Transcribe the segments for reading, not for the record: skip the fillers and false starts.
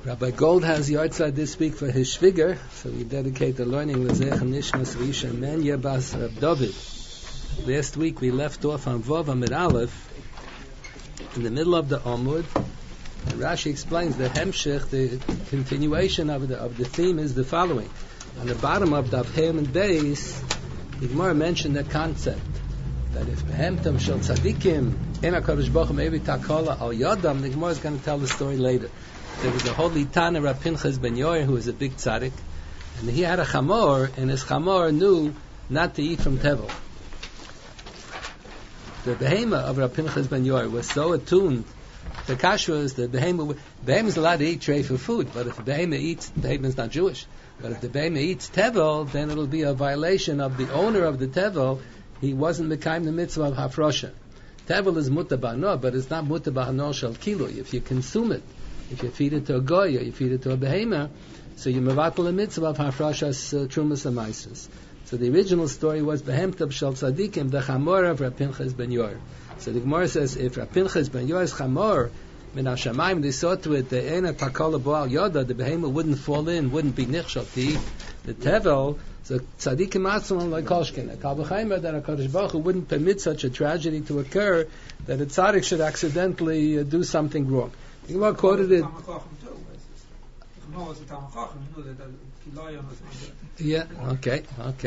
Rabbi Gold has Yartzeit this week for his shviger, so we dedicate the learning L'Zech Nishmas Risha Menya Bas Rab David. Last week we left off on Vav Amid Aleph, in the middle of the Amud, and Rashi explains the Hemshech, the continuation of the theme is the following. On the bottom of the Hem and Beis, the Gemara mentioned the concept that if Behemtam Shel Tzadikim Ein HaKadosh Baruch Hu Mevi Takala Al Yadam, the Gemara is going to tell the story later. There was a holy Tana Rab Pinchas ben Yair who was a big tzaddik, and he had a chamor, and his chamor knew not to eat from tevel. The behema of Rab Pinchas ben Yair was so attuned to kashrus that behema is allowed to eat treifa food, but if the behema is not Jewish, but if the behema eats tevel, then it'll be a violation of the owner of the tevel. He wasn't mekayim the mitzvah of hafrosha. Tevel is mutar b'hano, but it's not mutar b'hano shel kilui. If you consume it, if you feed it to a goy or you feed it to a behema, so you mevatel a mitzvah of hafrashas trumas amaisus. So the original story was behemtav shel tzadikim, the chamor of Rab Pinchas ben Yair. So the Gemara says if Rab Pinchas ben Yair's chamor min hashamayim, they saw to it the ena takala boal yoda, the behema wouldn't fall in, wouldn't be nichshel to eat the tevel. So tzadikim atzon like kolshkin, a kal v'chaymer that HaKadosh Baruch Hu wouldn't permit such a tragedy to occur that a tzaddik should accidentally do something wrong. The Gemara quoted it. Yeah, okay.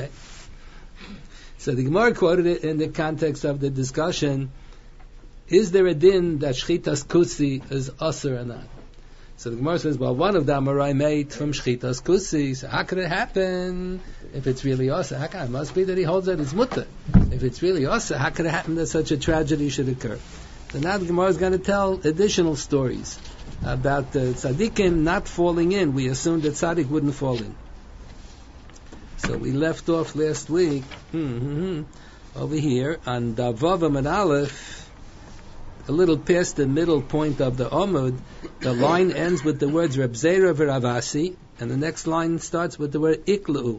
So the Gemara quoted it in the context of the discussion, is there a din that shchitas kusi is usher or not? So the Gemara says, well, one of the Amorai made from shchitas kusi, so how could it happen if it's really usher? It must be that he holds that it's mutter. If it's really usher, how could it happen that such a tragedy should occur? So now the Gemara is going to tell additional stories about the tzaddikim not falling in. We assumed that tzaddik wouldn't fall in. So we left off last week over here on Vav Amid Aleph, a little past the middle point of the Amud. The line ends with the words Reb Zera v'Ravasi, and the next line starts with the word Iklu.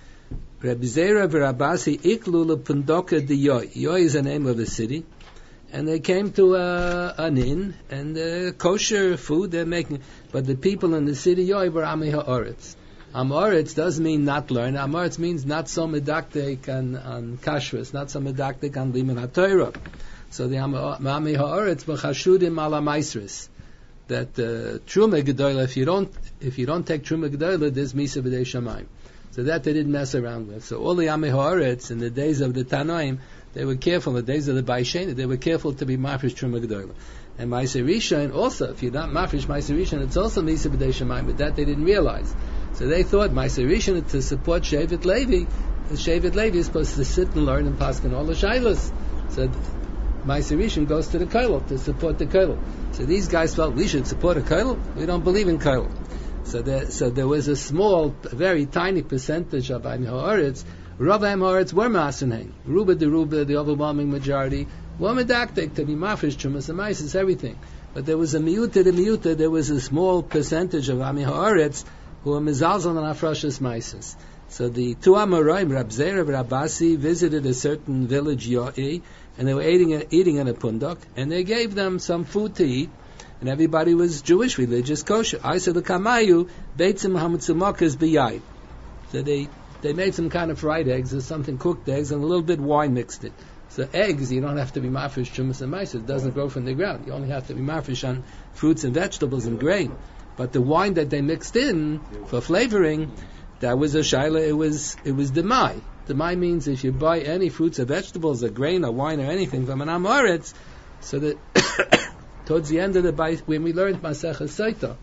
Reb Zera v'Ravasi Iklu l'Pundoka de Yoy. Yoy is the name of a city. And they came to an inn, and kosher food they're making. But the people in the city Yoy were Ami Ha'aretz. Ha'aretz doesn't mean not learn. Ha'aretz means not so medaktik on kashrus, not so medaktik on liman ha'torah. So the Ami Ha'aretz were chashudim ala maisris. That truma gedola, if you don't take truma gedola, there's misa b'dei shamayim. So that they didn't mess around with. So all the Ami Ha'aretz in the days of the Tanoim, they were careful. In the days of the Baishena, they were careful to be mafresh truma gedola. And Ma'aser Rishon also, if you're not mafresh Ma'aser Rishon, it's also misa b'dei shamayim. But that they didn't realize. So they thought Ma'aser Rishon to support Shevet Levi. Shevet Levi is supposed to sit and learn and paskin all the shaylos. So Ma'aser Rishon goes to the kollel to support the kollel. So these guys felt we should support a kollel. We don't believe in kollel. So there was a small, very tiny percentage of Ami Ha'aretz. Rav Ami Ha'aretz were Masenheim. Ruba, the overwhelming majority, were medaktik to be mafresh trumas and maises, everything. But there was a miyuta, there was a small percentage of Ami Ha'aretz who were mizalzal and afrashas maises. So the two Amoraim, Rab Zera and Rab Asi, visited a certain village Yo'i, and they were eating in a pundok, and they gave them some food to eat, and everybody was Jewish, religious, kosher. I said the kamayu beitzim hametzumakas b'yai. So they made some kind of fried eggs or something, cooked eggs, and a little bit wine mixed it. So eggs, you don't have to be mafresh trumas and maises. It doesn't grow from the ground. You only have to be mafresh on fruits and vegetables and grain. But the wine that they mixed in for flavoring, that was a shaila. It was demai. Demai means if you buy any fruits or vegetables or grain or wine or anything from an Amoretz, so that towards the end of the Bais, when we learned Masechah Saita,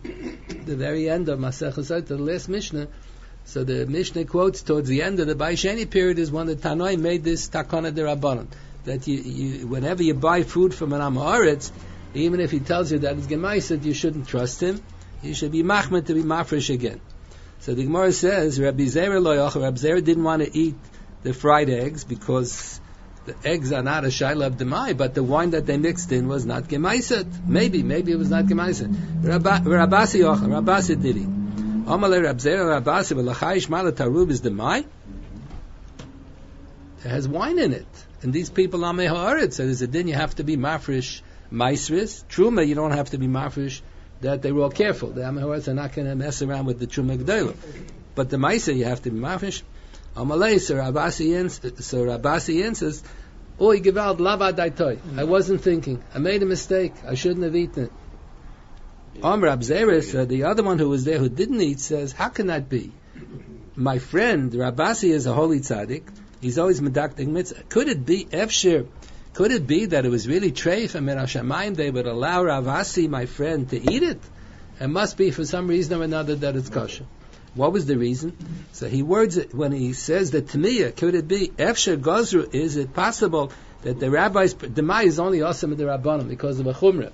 the very end of Masechah Saita, the last Mishnah, so the Mishnah quotes towards the end of the Baisheni period is when the Tanoi made this Takana de Rabbanon, that you whenever you buy food from an Amoretz, even if he tells you that it's Gemaiset, you shouldn't trust him. You should be machmed to be mafresh again. So the Gemara says, Rabbi Zera didn't want to eat the fried eggs because the eggs are not a shayla of demai, but the wine that they mixed in was not gemaiset. Maybe it was not gemaiset. Rabasi did it. Amalei Rab Zera Rabasi v'lachai shmala tarub is demai. It has wine in it, and these people are meharet. So there's a din you have to be mafresh maisris. Truma you don't have to be mafresh that they were all careful. The Amahoritz are not going to mess around with the Truma G'dayla. But the Maisa, you have to be mafresh. Amalei, so Rabasi answers, Oi gewalt lava daitoi. I wasn't thinking. I made a mistake. I shouldn't have eaten it. Rab Zeres, the other one who was there who didn't eat, says, how can that be? My friend, Rabasi, is a holy tzaddik. He's always medaktik mitzvah. Could it be Efshir? Could it be that it was really treif and Mirashamayim they would allow Rabasi, my friend, to eat it? It must be for some reason or another that it's kosher. What was the reason? So he words it when he says the Tamiya, could it be Efshir Gozru? Is it possible that the rabbis, the Mai is only awesome in the Rabbanim because of a Chumrah?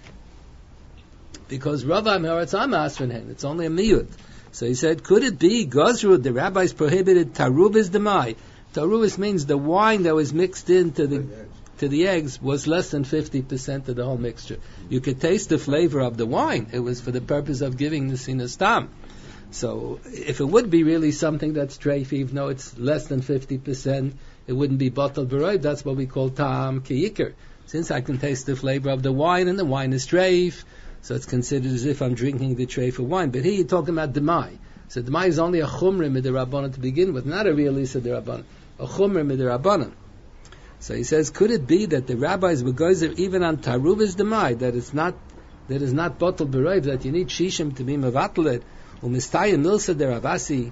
Because Rava Mehoretz Amasvenhen, it's only a miyut. So he said, could it be Gozru, the rabbis prohibited Tarubis Demai? Tarubis means the wine that was mixed into the eggs was less than 50% of the whole mixture. You could taste the flavor of the wine. It was for the purpose of giving the sinas tam. So if it would be really something that's treif, even though it's less than 50%, it wouldn't be batal b'roiv. That's what we call tam kiyikr. Since I can taste the flavor of the wine, and the wine is treif, so it's considered as if I'm drinking the treif of wine. But here you're talking about demai. So demai is only a chumrah midirabbanan to begin with, not a real isa dirabbanan, a chumrah midirabbanan. So he says, could it be that the rabbis were gozer even on tarubas demai, that is not batal b'roiv, that you need shishim to be mevatlet? Umistaya milsa de Ravasi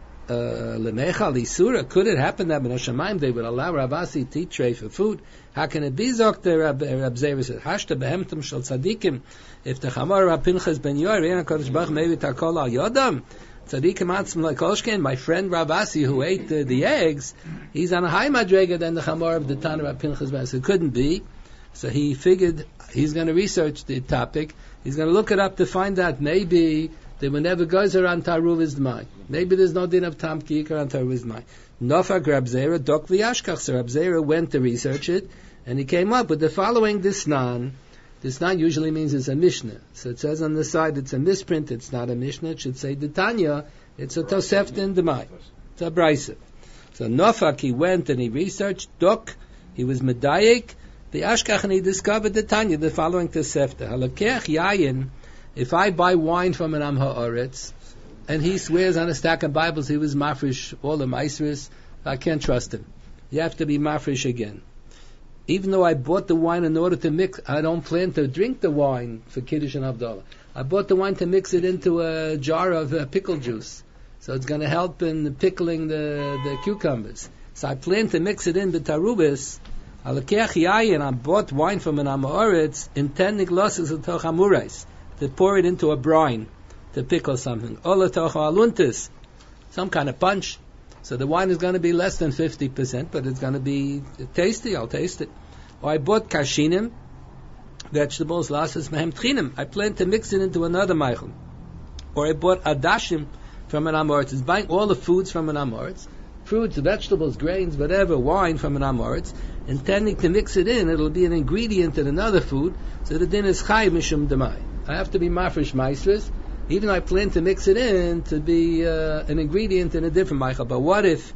lemecha lisura. Could it happen that Menashamayim they would allow Ravasi to eat tray for food? How can it be? Zok the Rab Zeir said, Hashta behemtum shel tzadikim. If the Chamor Rab Pinchas ben Yoir, Reina Kodesh Baruch maybe takol al yodam. Tzadikim atzim like Kolshken. My friend Ravasi who ate the eggs, he's on a high madrega than the Chamor of the Tana Rab Pinchas ben. So it couldn't be. So he figured he's going to research the topic. He's going to look it up to find out maybe they were never goes around Taruv Izmai. Maybe there's no din of Tam Kiyikar on Taruv Izmai. Nofak Rab Zera, Dok V'yashkach. So Rab Zera went to research it, and he came up with the following Disnan. Disnan usually means it's a Mishnah. So it says on the side it's a misprint, it's not a Mishnah. It should say Tanya, it's a Tosefta in Demai. It's a Brisa. So Nofak, he went and he researched. Dok, he was Medayik. The Ashkach, and he discovered the Tanya, the following Tosefta. Halakech Yayin. If I buy wine from an Am Ha'aretz, and he swears on a stack of Bibles he was mafresh all the maisris, I can't trust him. You have to be mafresh again. Even though I bought the wine in order to mix, I don't plan to drink the wine for Kiddush and Havdalah. I bought the wine to mix it into a jar of pickle juice. So it's going to help in pickling the cucumbers. So I plan to mix it in the tarubis. And I bought wine from an Am Ha'aretz, intending losses until chamurais, to pour it into a brine, to pickle something. Ola tocha aluntis, some kind of punch. So the wine is going to be less than 50%, but it's going to be tasty. I'll taste it. Or I bought kashinim, vegetables, lasses mehem tchinim. I plan to mix it into another meichel. Or I bought adashim from an amoritz. It's buying all the foods from an amoritz. Fruits, vegetables, grains, whatever, wine from an amoritz, intending to mix it in. It'll be an ingredient in another food, so the din is chay mishum demai. I have to be mafresh maestris, even though I plan to mix it in to be an ingredient in a different meichel. But what if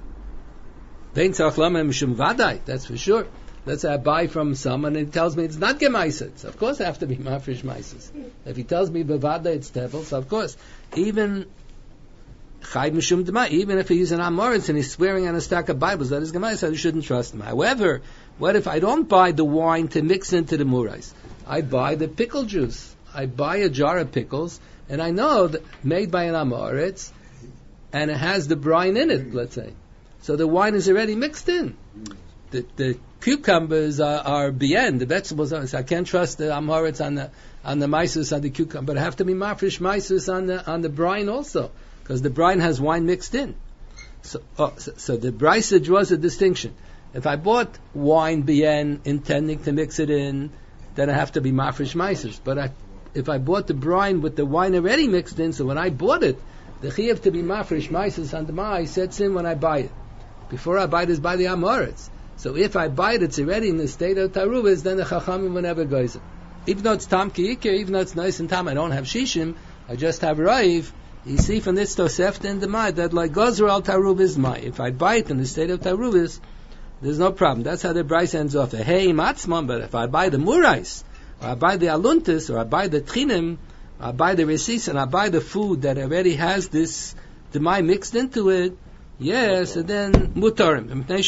vein tzarach lama mishum vadai? That's for sure. Let's say I buy from someone and he tells me it's not gemaiset. So of course I have to be mafresh maises. If he tells me bevada it's tevel, so of course even chay mishum demai, even if he's an amoritz and he's swearing on a stack of Bibles that is gemaiset, I shouldn't trust him. However, what if I don't buy the wine to mix into the murais? I buy the pickle juice. I buy a jar of pickles, and I know that made by an amoritz, and it has the brine in it, let's say. So the wine is already mixed in. The cucumbers are bien, the vegetables are, so I can't trust the amoritz on the maisus on the cucumber, but I have to be mafresh maisus on the brine also, because the brine has wine mixed in. So the brisa draws a distinction. If I bought wine bien intending to mix it in, then I have to be mafresh maisus. But if I bought the brine with the wine already mixed in, so when I bought it, the chiyuv to be mafresh maisus on the mai sets in when I buy it. Before I buy it is by the amoritz. So if I buy it, it's already in the state of taruvas, then the chachamim will never goes it. Even though it's tam kiyikir, even though it's nice and tam, I don't have shishim, I just have raiv. You see from this tosefta in the mai that like gozer al taruvas mai. If I buy it in the state of taruvas, there's no problem. That's how the bryce ends off. Hey matzman, but if I buy the murais, or I buy the aluntis, or I buy the tchinim, I buy the receipt and I buy the food that already has this demai mixed into it, so then mutarim.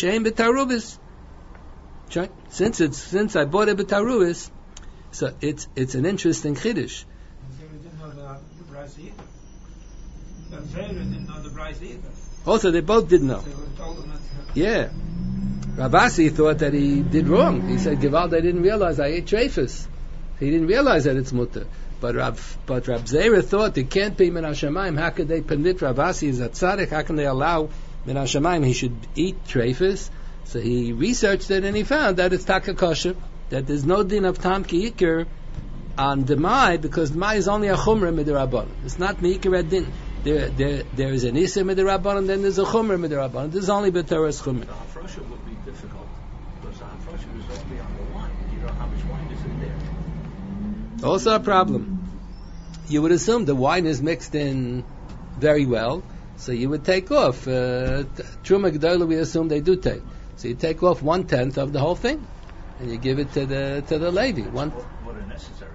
Since I bought it b'tarubis, so it's an interesting chiddush. Also, they both didn't know. Yeah. Ravasi thought that he did wrong. He said, Gewalt, I didn't realize I ate treifus. He didn't realize that it's mutter. But Rab Zera thought it can't be min hashamayim. How could they permit Ravasi as a tzaddik? How can they allow min hashamayim? He should eat treifus. So he researched it and he found that it's taka kosher, that there's no din of tam ki ikr on demai, because demai is only a chumrah midirabbanan. It's not meikir ad-din. There is an isser midirabbanan, then there's a chumrah midirabbanan. There's only b'teres chumrah. The hafrasha would be difficult, because the hafrasha is only on the wine. You don't know how much wine is in there. Also a problem. You would assume the wine is mixed in very well, so you would take off. Truma G'dayla, we assume they do take. So you take off 1/10 of the whole thing, and you give it to the lady. What are necessary?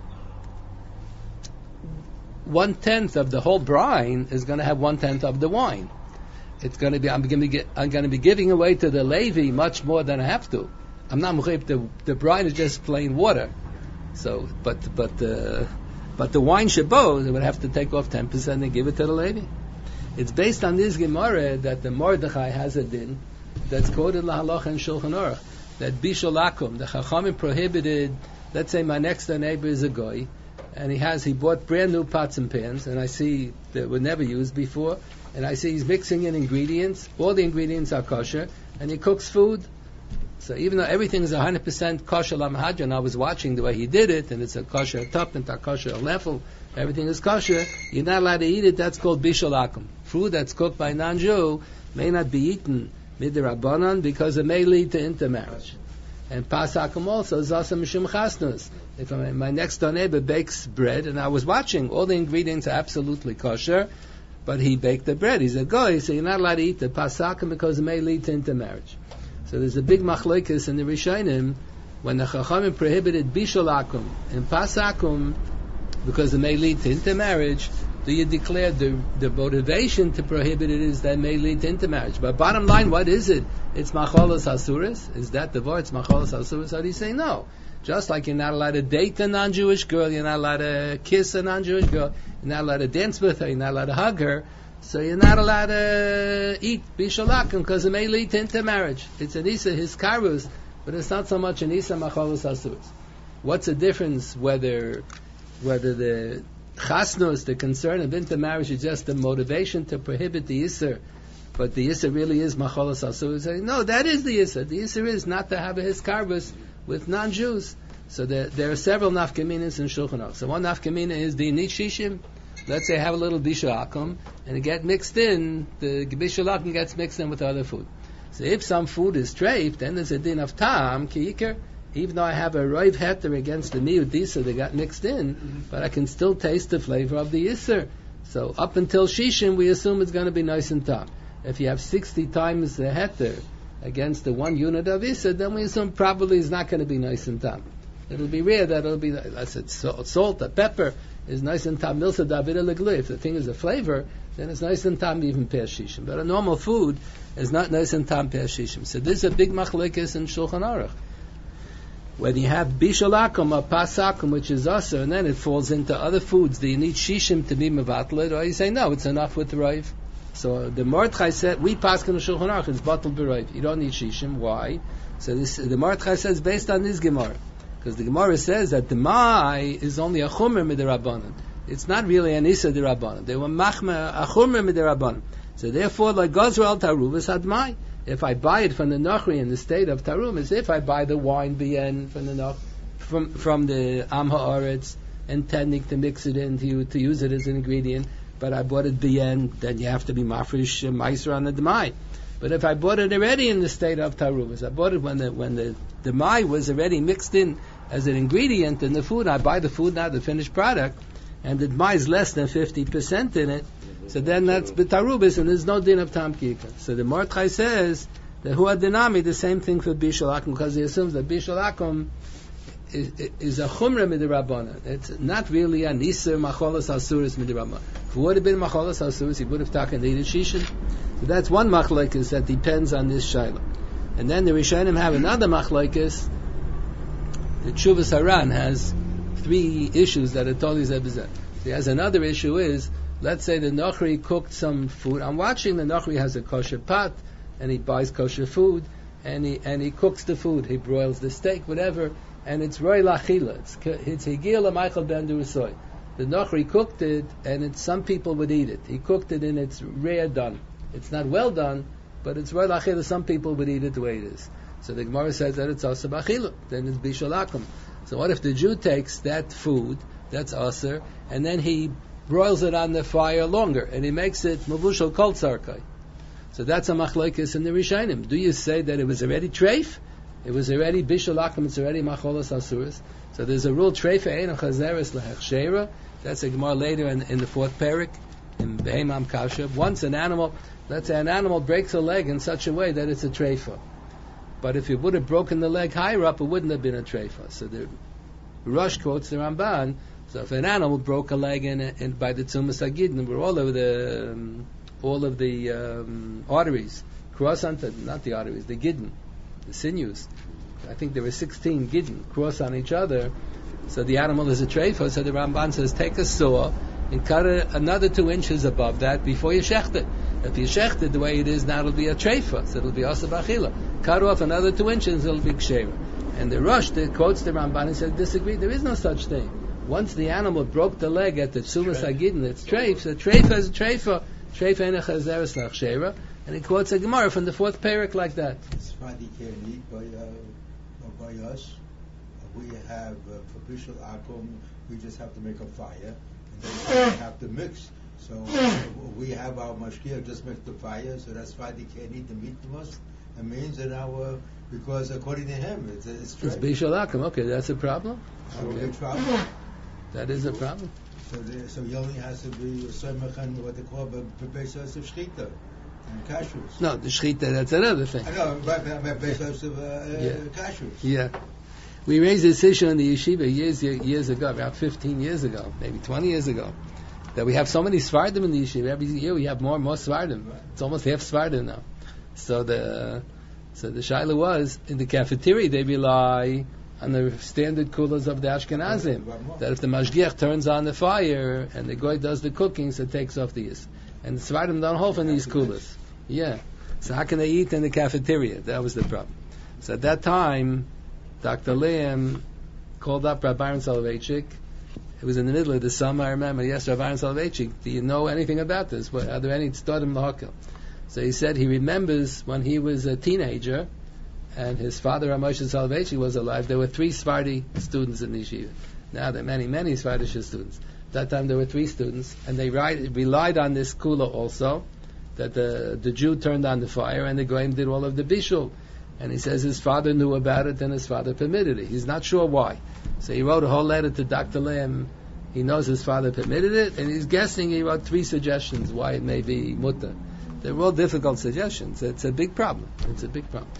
1/10 of the whole brine is going to have 1/10 of the wine. It's going to be. I'm going to be giving away to the Levi much more than I have to. I'm not mechayv. The brine is just plain water. So, but the wine shabos, they would have to take off 10% and give it to the Levi. It's based on this Gemara that the Mordechai has a din that's quoted lahalacha and Shulchan Aruch, that bishul akum, the Chachamim prohibited. Let's say my next door neighbor is a goy, and he bought brand new pots and pans, and I see that were never used before, and I see he's mixing in ingredients. All the ingredients are kosher, and he cooks food. So even though everything is 100% kosher lamahadran, I was watching the way he did it, and it's a kosher tupent, a kosher lefel, everything is kosher. You're not allowed to eat it. That's called bishul akum. Food that's cooked by a non-Jew may not be eaten midirabbanan because it may lead to intermarriage. And pasakum also zasa mishum chasnus. If my next door neighbor bakes bread, and I was watching, all the ingredients are absolutely kosher, but he baked the bread. He's a goy, so you're not allowed to eat the pasakum because it may lead to intermarriage. So there's a big machlokes in the Rishonim when the Chachamim prohibited bishul akum and pasakum because it may lead to intermarriage. Do you declare the motivation to prohibit it is that it may lead to intermarriage? But bottom line, what is it? It's macholos asuras. Is that the word? It's macholos asuras. How do you say no? Just like you're not allowed to date a non-Jewish girl, you're not allowed to kiss a non-Jewish girl, you're not allowed to dance with her, you're not allowed to hug her, so you're not allowed to eat bishul akum because it may lead to intermarriage. It's an isa hiskarus, but it's not so much an isa macholos asuras. What's the difference whether the chasnos, the concern of intermarriage, is just the motivation to prohibit the Yisr, but the Yisr really is macholos asur? No, that is the Yisr. The Yisr is not to have a hiskarbus with non-Jews. So there are several nafkaminas in Shulchan Aruch. So one nafkamina is the init shishim. Let's say I have a little bishul akum, and it gets mixed in, the bishul akum gets mixed in with other food. So if some food is treif, then there's a din of tam, ki ikar. Even though I have a roiv heter against the miut disa that got mixed in, but I can still taste the flavor of the yisr. So up until shishim, we assume it's going to be nice and tam. If you have 60 times the heter against the 1 unit of yisr, then we assume probably it's not going to be nice and tam. It'll be rare that it'll be, I said, salt, pepper is nice and tam. Milsa david leglu. If the thing is a flavor, then it's nice and tam even past shishim. But a normal food is not nice and tam past shishim. So this is a big machlekes in Shulchan Aruch. When you have bishul akum or pasakum, which is usher, and then it falls into other foods, do you need shishim to be mevatlet? Or you say, no, it's enough with the raiv. So the Mordechai said, we paskin the Shulchan Aruch, it's batal b'raiv. You don't need shishim. Why? So the Mordechai says, based on this Gemara. Because the Gemara says that the mai is only a chumer midirabanan. It's not really an isa dirabanan. They were machma a chumer midirabanan. So therefore, like Gozral Taruvas had mai. If I buy it from the Nochri in the state of Tarum, as if I buy the wine bien from the from the Am Haaretz, intending to mix it in to use it as an ingredient, but I bought it bien, then you have to be mafresh meiser on the demai. But if I bought it already in the state of Tarum, as I bought it when the demai was already mixed in as an ingredient in the food, I buy the food, not the finished product, and the demai is less than 50% in it. So then that's betarubis, and there's no din of tam kika. So the Mordechai says that hu adinami, the same thing for bishul akum, because he assumes that bishul akum is a chumra midirabana. It's not really an iser macholas asuris midirabana. If it would have been macholas asuris, he would have taken the shishin. So that's one machlekes that depends on this shaila. And then the Rishonim have another machlekes. The Tshuvas Haran has three issues that are totally zebizet. He has another issue is, let's say the Nochri cooked some food. I'm watching the Nochri has a kosher pot, and he buys kosher food, and he cooks the food. He broils the steak, whatever, and it's roy lachila. It's higil Michael ben Durusoy. The Nochri cooked it, and some people would eat it. He cooked it, and it's rare done. It's not well done, but it's roy lachila. Some people would eat it the way it is. So the Gemara says that it's aser b'achila. Then it's bishul akum. So what if the Jew takes that food, that's aser, and then he broils it on the fire longer, and he makes it mavushal kol tzarkai? So that's a machlokes in the Rishonim. Do you say that it was already treif? It was already bishul akum, it's already macholas asuras. So there's a rule, treif eino chazeres lehechshera. That's a Gemara later in the fourth parak, in Behemam Kasha. Once an animal, let's say an animal breaks a leg in such a way that it's a treifa. But if it would have broken the leg higher up, it wouldn't have been a treifa. So the Rosh quotes the Ramban. So if an animal broke a leg in by the Tzumas Agidin, where all of the arteries cross onto, not the arteries, the Gidin, the sinews. I think there were 16 Gidin cross on each other. So the animal is a treifa. So the Ramban says, take a saw and cut it another 2 inches above that before you shecht it. If you shecht it the way it is now, it'll be a treifa, so it'll be aser b'achila. Cut off another 2 inches, it'll be kshera. And the Rosh that quotes the Ramban and says, disagree, there is no such thing. Once the animal broke the leg at the Tzumas Agidin, it's treif, so treifa is a treifa. Treifa ene chazeres lachshera. And he quotes a Gemara from the fourth parak like that. By us, we have for bishul akum, we just have to make a fire, and then we have to mix. So we have our mashkiach just make the fire, so that's why they can't eat the meat from us. It means that because according to him, it's bishul akum. Okay, that's a problem. Okay. That is a problem. So he only has to be semach and what they call bebesos of shchita and kashrus. No, the shchita, that's another thing. I know, but bebesos of kashrus. Yeah. We raised this issue in the yeshiva years ago, about 15 years ago, maybe 20 years ago, that we have so many Svardim in the yeshiva. Every year we have more and more Svardim. It's almost half Svardim now. So the shaila was, in the cafeteria they rely on the standard coolers of the Ashkenazim, that if the mashgiach turns on the fire and the goy does the cooking, so it takes off the yis. And the Svardim don't hold in these coolers. Yeah. So how can they eat in the cafeteria? That was the problem. So at that time, Dr. Liam called up Rabbi Aaron Soloveitchik. It was in the middle of the summer, I remember. Yes, Rabbi Aaron Soloveitchik, do you know anything about this? Are there any tzdodim l'hakel? So he said he remembers when he was a teenager, and his father, Ramosha Soloveitchik, was alive. There were 3 Sephardi students in the yeshiva. Now there are many, many Sephardi students. At that time there were 3 students, and they relied on this kula also, that the Jew turned on the fire, and the Goyim did all of the bishul. And he says his father knew about it, and his father permitted it. He's not sure why. So he wrote a whole letter to Dr. Lamb. He knows his father permitted it, and he's guessing he wrote 3 suggestions why it may be mutter. They're all difficult suggestions. It's a big problem. It's a big problem.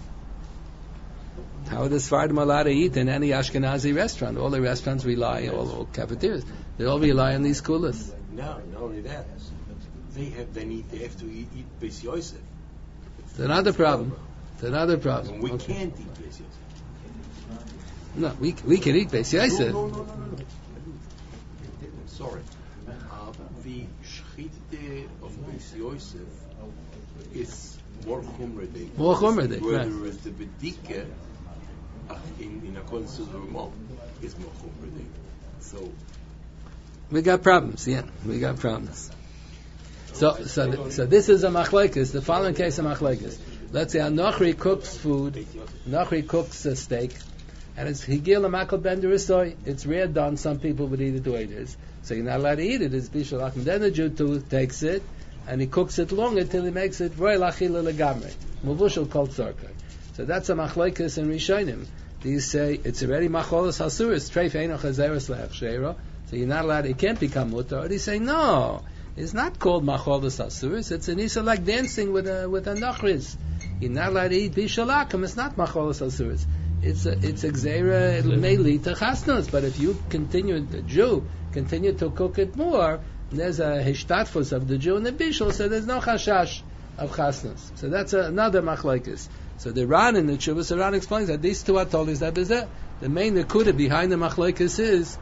How are the Sfardim allowed to eat in any Ashkenazi restaurant? All the restaurants rely, all cafeterias, they all rely on these coolers. No, not only that. They have to eat Beis Yosef. It's another problem. It's another problem. We can't eat Beis Yosef. No, we can eat Beis Yosef. No. Sorry. The shchita of Beis Yosef is more chumradik. More chumradik, right. Whereas the bedika in accordance to the Ramah is more chumradik. So we got problems. Yeah, we got problems. So this is a machlekes. The following case of machlekes. Let's say a Nochri cooks food. Nochri cooks a steak, and it's higil makal ben derisoy. It's rare done. Some people would eat it the way it is. So you're not allowed to eat it. It's bishul akum. Then the Jew too takes it and he cooks it longer till he makes it roy lachila legamre. Muvushal kol tzarkai. So that's a machlekes in Rishonim. These say it's already macholas hasuris treif eino chazeres lehechshera. So you're not allowed. It can't become mutar. Or they say no. It's not called macholas hasuris. It's an isa like dancing with a nachris. You're not allowed to eat bishul akum. It's not macholas hasuris. it's a gzeira. It may lead to chasnos, but if you the Jew continue to cook it more, there's a hishtatfus of the Jew and the bishul, so there's no chashash of chasnos. So that's another machlokes. So the Ran in the Chuvas Ran explains that these two are tolis that bezeh. The main nekuda behind the machlokes is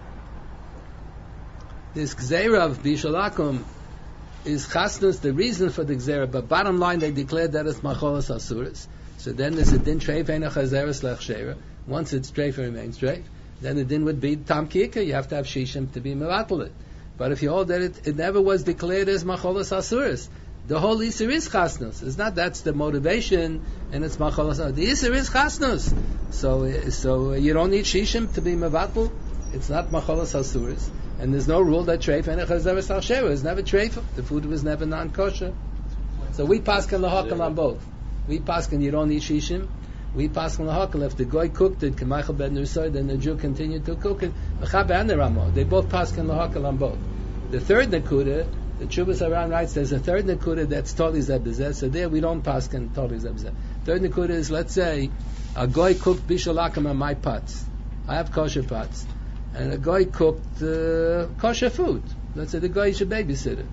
this gzeira of bishul akum is chasnos, the reason for the gzeira, but bottom line they declared that it's macholas asuras. So then there's a din treif ein chazeres lechsheira. Once it's treif, it remains treif. Then the din would be tam kika. You have to have shishim to be mevatel it. But if you hold that it never was declared as macholas asuras, the whole iser is chasnos. It's not that's the motivation, and it's macholas asuras. The iser is chasnos. So you don't need shishim to be mevatel. It's not macholas asuras. And there's no rule that treif and chazeres lechsheira is never treif. The food was never non-kosher. So we paskin lahakal on both. We paskin you don't need shishim. We paskin lahakal if the goy cooked it, k'maichel ben nusay, then the Jew continued to cook it. L'chabe and the Ramo, they both paskin lahakal on both. The third nekuda, the Chuvas Aran writes, there's a third nekuda that's totally zebizeh. So there we don't paskin totally zebizeh. Third nekuda is, let's say, a goy cooked bishul akum on my pots. I have kosher pots, and a goy cooked kosher food. Let's say the goy is a babysitter.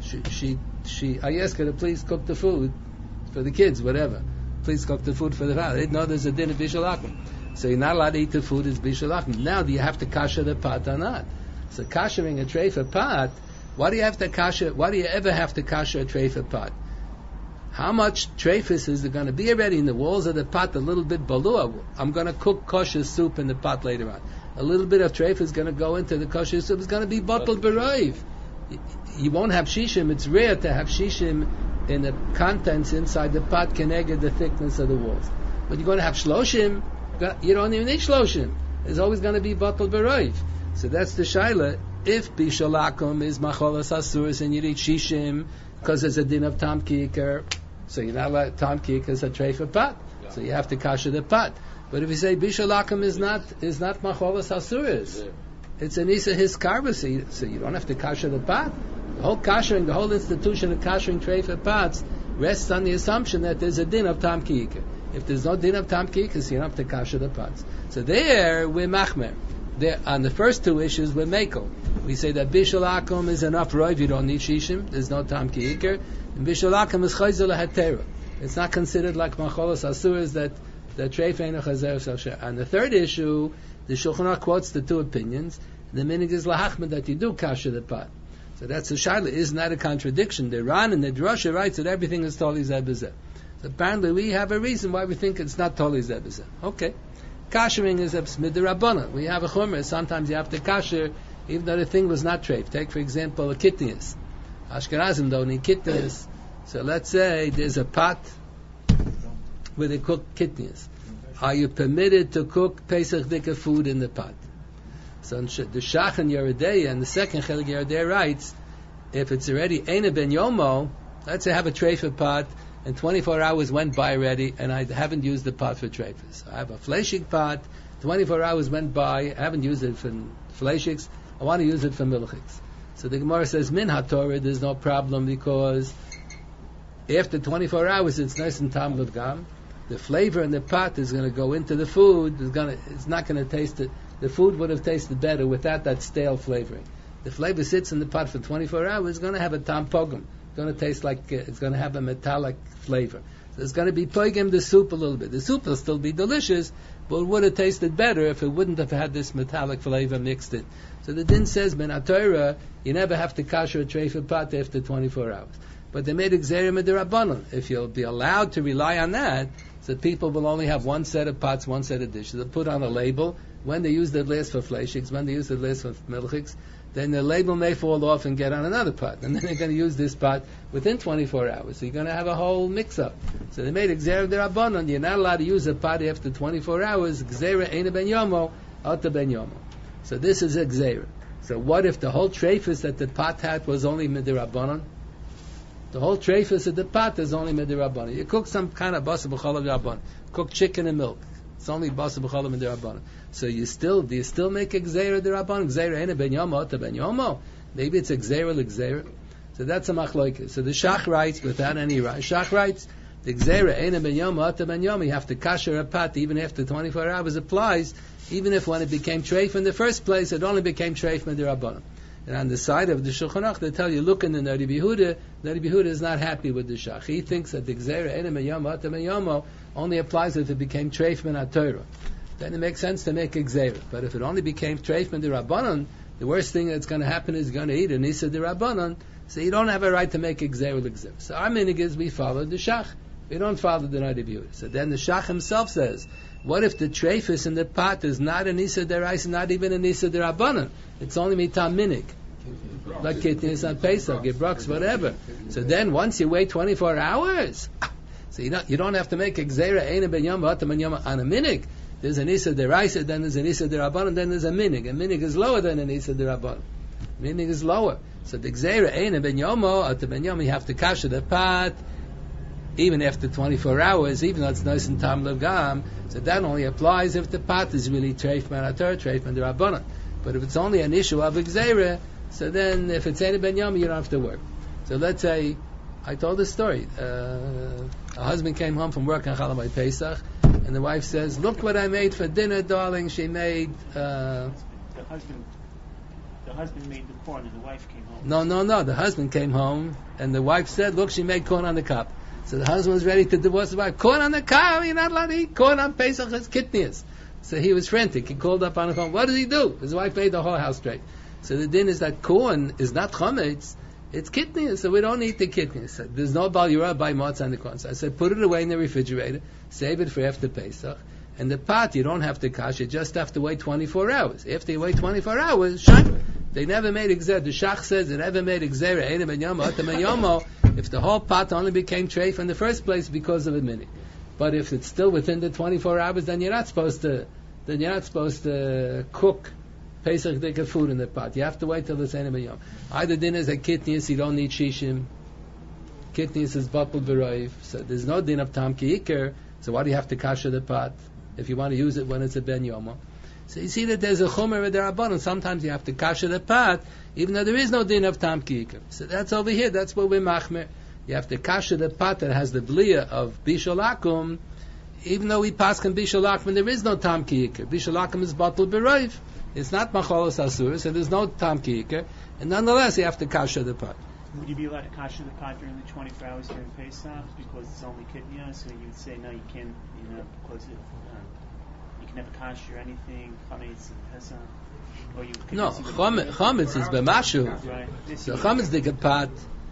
I ask her to please cook the food for the kids, whatever. Please cook the food for the family. They didn't know there's a din of bishul akum. So you're not allowed to eat the food as bishul akum. Now, do you have to kasher the pot or not? So kashering a treifa pot, why do you ever have to kasher a treifa pot? How much treifas is there going to be already in the walls of the pot? A little bit balua. I'm going to cook kosher soup in the pot later on. A little bit of treifa is going to go into the kosher soup. It's going to be bottled beroiv. You won't have shishim. It's rare to have shishim in the contents inside the pot keneged the thickness of the walls. But you're going to have shloshim, you don't even need shloshim. There's always going to be bottled beroiv. So that's the shaila. If bishul akum is macholas asuras and you need shishim because there's a din of tam kikar, so you're not allowed tam kikar is a treifa pot. So you have to kasher the pot. But if you say bishul akum is not macholas asuras, it's an isa hiskarbas, so you don't have to kasher the pot. The whole kashering, the whole institution of kashering treifa pots rests on the assumption that there's a din of tam kikar. If there's no din of tam kikar, so you don't have to kasher the pots. So there we're machmer. There, on the first two issues we're mekel. We say that bishul akum is enough roiv, you don't need shishim. There's no tam kikar. And bishul akum is chayzel hatera. It's not considered like macholos asuras that treifa ein chazeres lechsheira. On the third issue, the Shulchan Aruch quotes the two opinions. The minig is lahachmed that you do kasher the pot. So that's a shaila. Isn't that a contradiction? The Ran and the Drosha writes that everything is totally zebizeh. So apparently we have a reason why we think it's not totally zebizeh. Okay. Kashering is a midrabanan. We have a chumrah. Sometimes you have to kasher even though the thing was not treif. Take for example a kitnius. Ashkenazim don't eat kitnius. So let's say there's a pot where they cook kitnius. Are you permitted to cook Pesach Dika food in the pot? So the Shach and Yeridei and the second Chelik Yeridei writes, if it's already Eina ben Yomo, let's say I have a treifa pot and 24 hours went by already and I haven't used the pot for treifas. I have a fleshik pot, 24 hours went by, I haven't used it for fleshiks, I want to use it for milchiks. So the Gemara says, Min HaTorah, there's no problem because after 24 hours it's nice and tam l'vgam. The flavor in the pot is going to go into the food. It's not going to taste it. The food would have tasted better without that stale flavoring. The flavor sits in the pot for 24 hours. It's going to have a tam pogum. It's going to taste like it's going to have a metallic flavor. So it's going to be pogum the soup a little bit. The soup will still be delicious, but it would have tasted better if it wouldn't have had this metallic flavor mixed in. So the din says, Ben HaTorah, you never have to kasher a treifa pot after 24 hours. But they made a gzeira midrabanan. If you'll be allowed to rely on that, so people will only have one set of pots, one set of dishes. They'll put on a label when they use the list for fleshiks, when they use the list for milchiks. Then the label may fall off and get on another pot, and then they're going to use this pot within 24 hours. So you're going to have a whole mix-up. So they made a gzeira d'Rabbanan. You're not allowed to use a pot after 24 hours. Gzeira eina ben yomo, alta ben yomo. So this is a gzeira. So what if the whole treifus that the pot had was only midrabbanan? The whole treifus of the pot is only midrabbanan. You cook some kind of basa b'chalav rabbanan. Cook chicken and milk. It's only basa b'chalav midrabbanan. So do you still make a gzeira d'Rabbanan? Gzeira eina ben yomo, alta ben yomo. Maybe it's a gzeira l'gzeira. So that's a machlokes. So the Shach writes without any right. Shach writes the Gzeira Eina Ben Yoma Ata Ben Yoma, you have to kasher a pot even after 24 hours applies, even if when it became treif in the first place, it only became treif Midirabbanan. And on the side of the Shulchan Aruch, they tell you, look in the Nari B'Yehuda, Nari B'Yehuda is not happy with the Shach. He thinks that the Gzeira Eina Ben Yoma Ata Ben Yoma only applies if it became treif Min HaTorah. Then it makes sense to make a Gzeira. But if it only became treif Midirabbanan, the worst thing that's going to happen is going to eat an Isa D'Rabbanan, so you don't have a right to make a Gzeira L'Gzeira. So our minig is we follow the Shach. We don't follow the Nari B'Yehuda. So then the Shach himself says, what if the treifus in the pot is not an Isa D'Oraisa, not even an Isa D'Rabbanan? It's only mitam minig. Like Kitnius on Pesach, Gebrux, whatever. So then once you wait 24 hours, so you don't have to make a Gzeira Eina Ben Yoma Ata Ben Yoma on a minig. There's an Isa D'Oraisa, then there's an Isa D'Rabbanan, then there's a minig. A minig is lower than an Isa D'Rabbanan. Minig is lower. So the Gzeira Eina Ben Yoma Ata Ben Yoma, you have to kasher the pot even after 24 hours, even though it's nice and tam levgam. So that only applies if the pot is really treif man ator, treif man derabbanan. But if it's only an issue of Gzeira, so then if it's Eina Ben Yoma, you don't have to work. So let's say, I told this story. A husband came home from work on Chalamai Pesach, and the wife says, look what I made for dinner, darling. She made... The husband made the corn and the wife came home. No. The husband came home, and the wife said, look, she made corn on the cob. So the husband was ready to divorce the wife. Corn on the cob? You're not allowed to eat corn on Pesach. It's kitnius. So he was frantic. He called up on the phone. What does he do? His wife made the whole house straight. So the din is that corn is not chametz. It's kitnius, so we don't eat the kitnius. So there's no bal yura by motz on the corn. So I said, put it away in the refrigerator. Save it for after Pesach. And the pot, you don't have to kash. You just have to wait 24 hours. After you wait 24 hours, shine. They never made Gzeira. The Shach says they never made Gzeira Eina Ben Yoma Ata Ben Yoma if the whole pot only became treif in the first place because of a minute. But if it's still within the 24 hours, then you're not supposed to cook Pesach Dika food in the pot. You have to wait till it's Eina Ben Yoma. Either din is a kitnius, you don't need shishim. Kitnius is batul b'roiv. So there's no din of tam ki iker. So why do you have to kasher the pot if you want to use it when it's a Ben Yoma? So you see that there's a chomer with the Rabbanon. Sometimes you have to kasher the pot, even though there is no din of tam ki iker. So that's over here. That's what we're machmer. You have to kasher the pot that has the bliya of bishul akum, even though we pass on bishul akum, there is no tam ki iker. Bishul akum is batul b'roiv. It's not macholos asur, so there's no tam ki iker. And nonetheless, you have to kasher the pot. Would you be allowed to kasher the pot during the 24 hours during Pesach because it's only kitniya? So you'd say no, you can't, because you can never kasher anything, chametz and Pesach. Or you can no, chametz is b'mashu. Right. So chametz dika pot.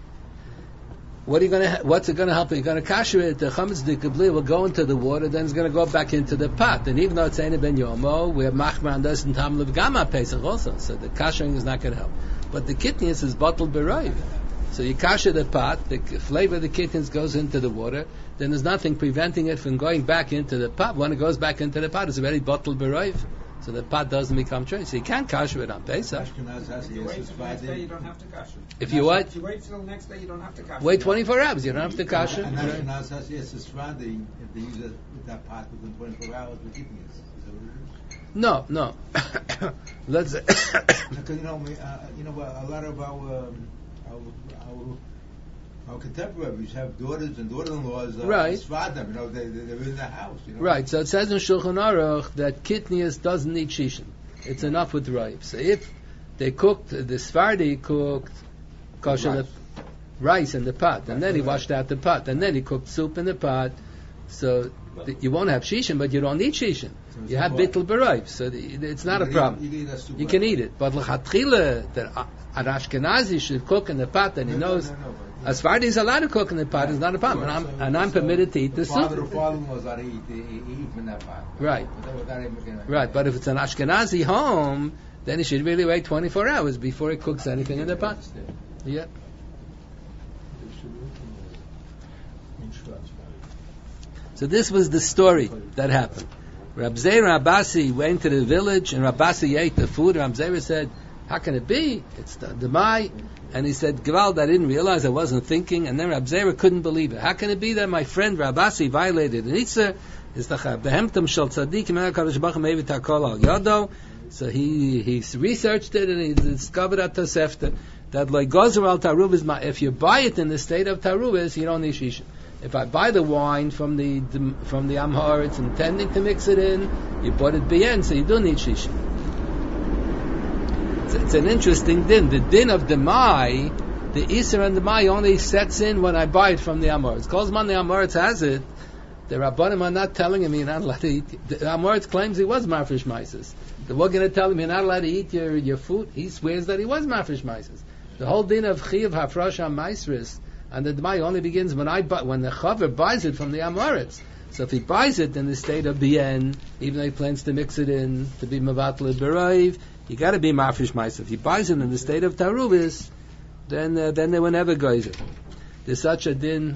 What's it going to help? You're going to kasher it. The chametz dika bli will go into the water, then it's going to go back into the pot. And even though it's Eina Ben Yoma, we have machmer on this and tam lev gama Pesach also. So the kashering is not going to help. But the kitnius is batul b'roiv. So you kasher the pot, the flavor of the kitnius goes into the water, then there's nothing preventing it from going back into the pot. When it goes back into the pot, it's already batul b'roiv. So the pot doesn't become treif. So you can't kasher it on Pesach. If you wait till the next day, you don't have to kasher. If you what? If you wait till the next day, you don't have to kasher. Wait 24 hours, you don't have to kasher. And Ashkenaz has yes, it's Friday. If they use it with that pot within 24 hours, we're keeping it. Is that what it is? No. Let's. Because a lot of our contemporaries have daughters and daughter-in-laws. Right. Them, they're in the house. Right. So it says in Shulchan Aruch that kitnius doesn't need shishin. It's enough with rice. So if they cooked, the Sephardi cooked kosher rice in the pot, and then he washed out the pot, and then he cooked soup in the pot. So you won't have shishin, but you don't need shishin. You have bittul b'roiv, so it's not a problem. You can eat it, but l'chatchila that an Ashkenazi should cook in the pot, and he knows. As far as he's allowed to cook in the pot, is not a problem, and I'm permitted to eat the soup. Right. Right, but if it's an Ashkenazi home, then he should really wait 24 hours before he cooks anything in the pot. Yeah. So this was the story that happened. Rab Zera Abbasi went to the village, and Abbasi ate the food. Rab Zera said, how can it be? It's the Mai. And he said, Gewalt, I didn't realize, I wasn't thinking. And then Rab Zera couldn't believe it. How can it be that my friend Rabasi violated an Itzer? So he researched it, and he discovered at Tosefta that like Gozer al Taruv is if you buy it in the state of Taruv, you don't need Shishin. If I buy the wine from the Amharitz intending to mix it in, you bought it bien, so you do need shishim. It's an interesting din. The din of Demai, the Isser and Demai only sets in when I buy it from the Amharitz. Kozman the Amharitz has it, the Rabbanim are not telling him you're not allowed to eat. The Amharitz claims he was Mafresh Maises. We're going to tell him you're not allowed to eat your food. He swears that he was Mafresh Maises. The whole din of Chiyav Hafrasha Maisris and the Demai only begins when the Chaver buys it from the Amharitz. So if he buys it in the state of Bien, even though he plans to mix it in to be Mavatl Berayv, you got to be Mafresh Maises. If he buys it in the state of Taruvis, then they will never go it. There's such a din.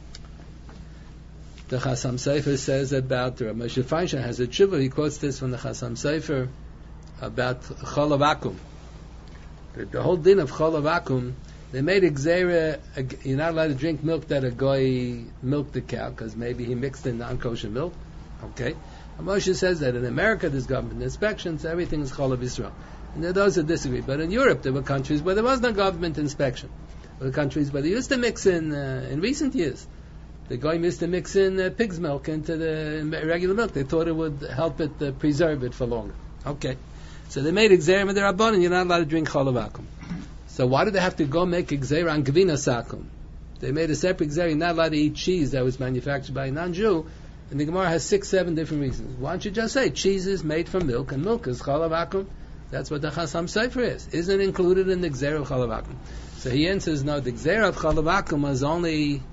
The Chasam Sofer says about the Moshe Feinstein has a tshuva. He quotes this from the Chasam Sofer about Chol Akum. The whole din of Chol Akum, they made a gzeira. You're not allowed to drink milk that a guy milked the cow because maybe he mixed in non-kosher milk. Okay, and Moshe says that in America there's government inspections. Everything is Chol Yisrael. And there are those who disagree. But in Europe there were countries where there was no government inspection. There were countries where they used to mix in recent years. The guy used to mix in pig's milk into the regular milk. They thought it would help it preserve it for longer. Okay. So they made a gzeira with the Rabbanan, you're not allowed to drink Chol Akum. So why did they have to go make a gzeira on Gvina Sakum? They made a separate gzeira, you're not allowed to eat cheese that was manufactured by a non-Jew. And the Gemara has 6-7 different reasons. Why don't you just say cheese is made from milk and milk is Chol Akum? That's what the Chasam Sofer is. Isn't it included in the gzeira of Chol Akum? So he answers, no, the gzeira of Chol Akum was only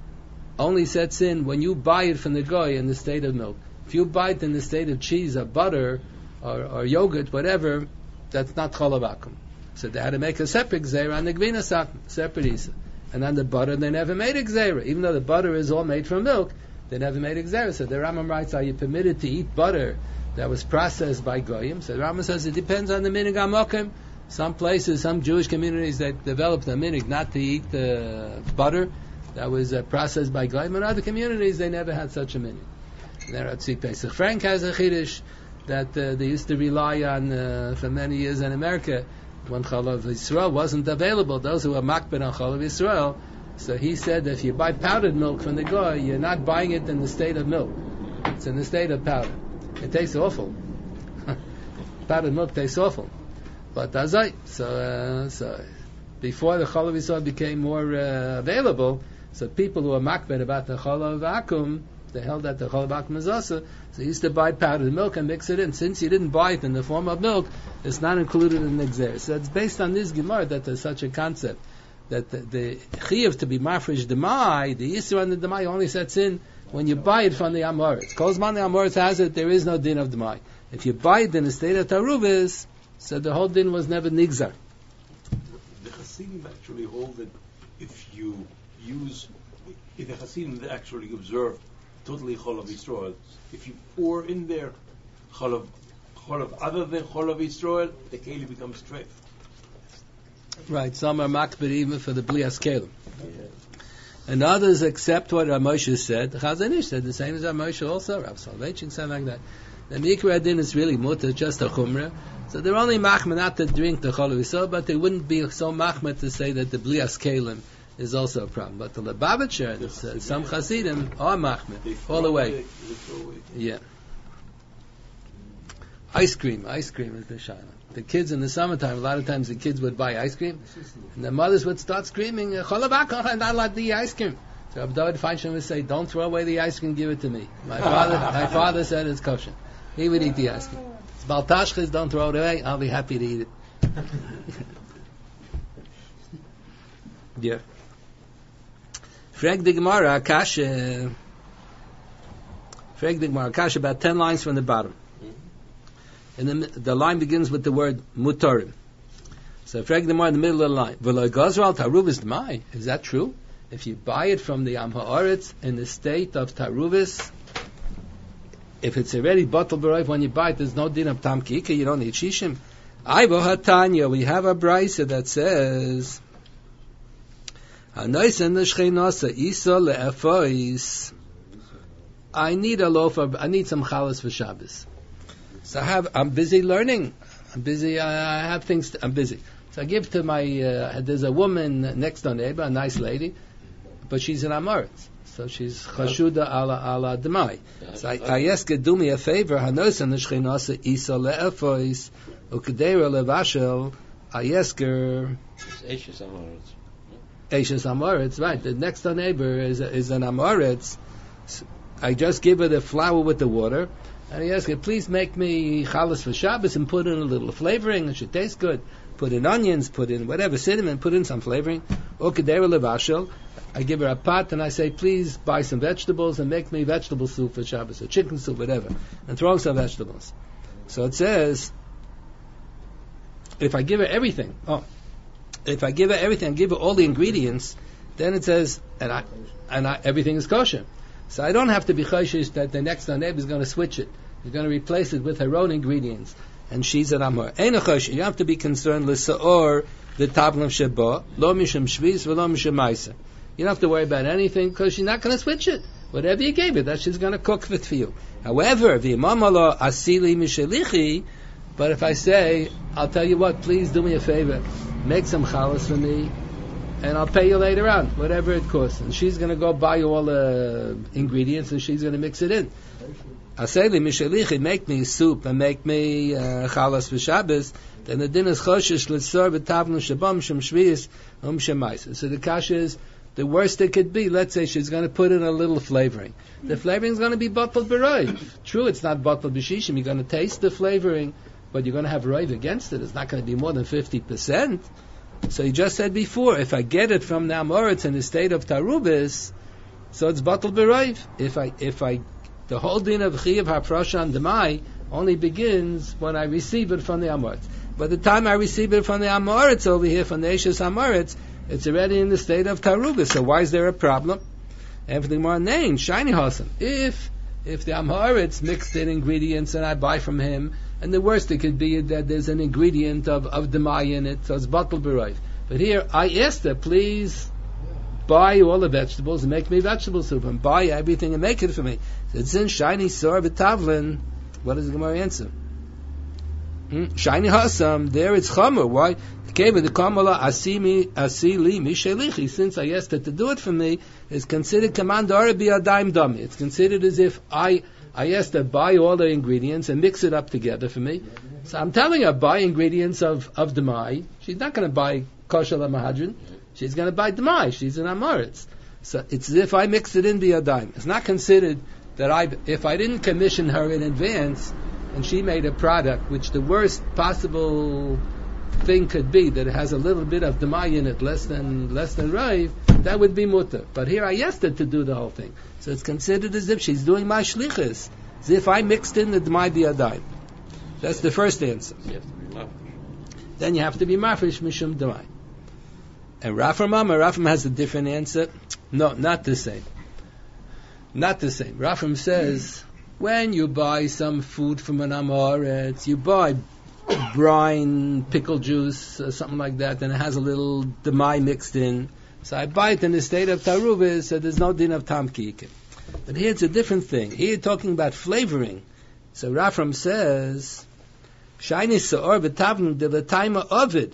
sets in when you buy it from the goy in the state of milk. If you buy it in the state of cheese or butter or yogurt, whatever, that's not Chol Akum. So they had to make a separate gzeira on the Gvina Sakum, separate Isa. And on the butter, they never made a gzeira. Even though the butter is all made from milk, they never made a gzeira. So the Rambam writes, are you permitted to eat butter that was processed by goyim? So the Rambam says it depends on the minig hamokim. Some places, some Jewish communities that developed a minig not to eat butter that was processed by goyim. In other communities, they never had such a minig. There at Tzvi Pesach Frank has a chiddush that they used to rely on for many years in America when Chalav Yisrael wasn't available. Those who were makbid on Chalav Yisrael. So he said that if you buy powdered milk from the goy, you're not buying it in the state of milk. It's in the state of powder. It tastes awful. Powdered milk tastes awful. But that's right. So before the Chalav Yisrael became more available, so people who were makbid about the Chalav Akum, they held that the Chol Akum is also. So they used to buy powdered milk and mix it in. Since you didn't buy it in the form of milk, it's not included in the gzeira. So it's based on this Gemara that there's such a concept that the Chiyav to be Mafresh Demai, the Yisra and the Demai only sets in when you buy it from the Amoritz. Kozman the Amoritz has it, there is no din of Demai. If you buy it in the state of Taruvis, so the whole din was never Nigzar. The Hasidim actually hold that if the Hasidim actually observe totally Cholav Yisrael, if you pour in there Cholav other than Cholav Yisrael, the keli becomes treif. Right, some are makbid even for the Blias Kelim. And others accept what Ramosha said. Chazon Ish said the same as Ramosha also. Rav Soloveitchik said like that. The Mikra Adin is really mutter, just a chumrah. So they're only machmah not to drink the Cholav Yisrael, but they wouldn't be so machmah to say that the Blias Kelim is also a problem. But the Lubavitcher and some Hasidim are machmah all the way. Yeah. Ice cream is the shayla. The kids in the summertime, a lot of times the kids would buy ice cream, and the mothers would start screaming, "Chol Akum, I'm not allowed to eat ice cream." So Abdul Feinstein would say, "Don't throw away the ice cream, give it to me." My father said it's kosher. He would eat the ice cream. It's Baltashchis, don't throw it away. I'll be happy to eat it. Yeah. Frag the Gemara, Kasha, about 10 lines from the bottom. And the line begins with the word mutarim. So Frag the Gemara in the middle of the line. V'lo gazral taruvis d'mai. Is that true? If you buy it from the Am Ha'aretz in the state of taruvis, if it's already bottled b'roiv when you buy it, there's no din of tam kika, you don't need shishim. Ayvo hatanya, we have a brisa that says, I need some chalas for Shabbos. So I'm busy learning. I'm busy. I have things. I'm busy. So I give to my. There's a woman next door neighbor, a nice lady, but she's an Amoritz. So she's chashuda ala demai. So I ask her, do me a favor, hanosan l'shchinasa isa le'efois, u'kedera levashel, I ask her... It's Eishes Amoritz. Eishes Amoritz, right. The next door neighbor is an Amoritz. I just give her the flour with the water, and I ask her, please make me chalas for Shabbos and put in a little flavoring. It should taste good. Put in onions, put in whatever, cinnamon, put in some flavoring. U'kedera levashel. I give her a pot and I say, please buy some vegetables and make me vegetable soup for Shabbos, or chicken soup, whatever, and throw some vegetables. So it says, if I give her everything, give her all the ingredients, then it says, and everything is kosher. So I don't have to be choshish that the next door neighbor is going to switch it. You're going to replace it with her own ingredients. And she's an amor. Ein choshish. You have to be concerned l'saor the tablam sheba lo mishum shvis v'lo mishum ma'aser. You don't have to worry about anything because she's not going to switch it. Whatever you gave her, that she's going to cook it for you. However, v'imamalo asili mishelichi. But if I say, I'll tell you what, please do me a favor, make some chalas for me, and I'll pay you later on, whatever it costs. And she's going to go buy you all the ingredients, and she's going to mix it in. Asili mishelichi, make me soup and make me chalas for Shabbos. Then the din is choshish l'tzor v'tavnu shabam shem shviyis shem ma'aser. So the kasha is, the worst it could be, let's say she's going to put in a little flavoring. The flavoring is going to be bottled b'roiv. True, it's not bottled b'shishim. You're going to taste the flavoring, but you're going to have roiv against it. It's not going to be more than 50%. So you just said before, if I get it from the Amoritz in the state of Tarubis, so it's bottled b'roiv. The whole din of Chiyav HaProshan Demai only begins when I receive it from the Amoritz. By the time I receive it from the Amoritz over here, from the Eishes Amoritz, it's already in the state of Tarubis. So why is there a problem? And for the Gemara name, shiny Hasan. If the Amoritz mixed in ingredients and I buy from him, and the worst it could be that there's an ingredient of demai in it, so it's bottled b'roiv. But here, I asked her, please buy all the vegetables and make me vegetable soup, and buy everything and make it for me. So it's in shiny sor b'tavlin. What does the Gemara answer? Shiny Hassam, there it's Chamor. Why? Since I asked her to do it for me, it's considered Kamandar Bi'adaim Dami. It's considered as if I asked her buy all the ingredients and mix it up together for me. So I'm telling her buy ingredients of Demai. She's not going to buy Kosher Mahadrin. She's going to buy Demai. She's an Amoritz. So it's as if I mixed it in Bi'adaim. It's not considered that if I didn't commission her in advance, and she made a product which the worst possible thing could be that it has a little bit of demai in it, less than raiv, that would be mutter. But here I asked her to do the whole thing, so it's considered as if she's doing my shlichus, as if I mixed in the demai biyadayim. That's the first answer. Then you have to be mafresh mishum demai. And Rafam has a different answer. No, not the same. Not the same. Rafam says, when you buy some food from an Amoritz, you buy brine, pickle juice, or something like that, and it has a little demai mixed in. So I buy it in the state of Tarubis, so there's no din of tam ki'ikim. But here it's a different thing. Here you're talking about flavoring. So Rafam says, Shiny sa'or v'tavnu de l'taima ovid.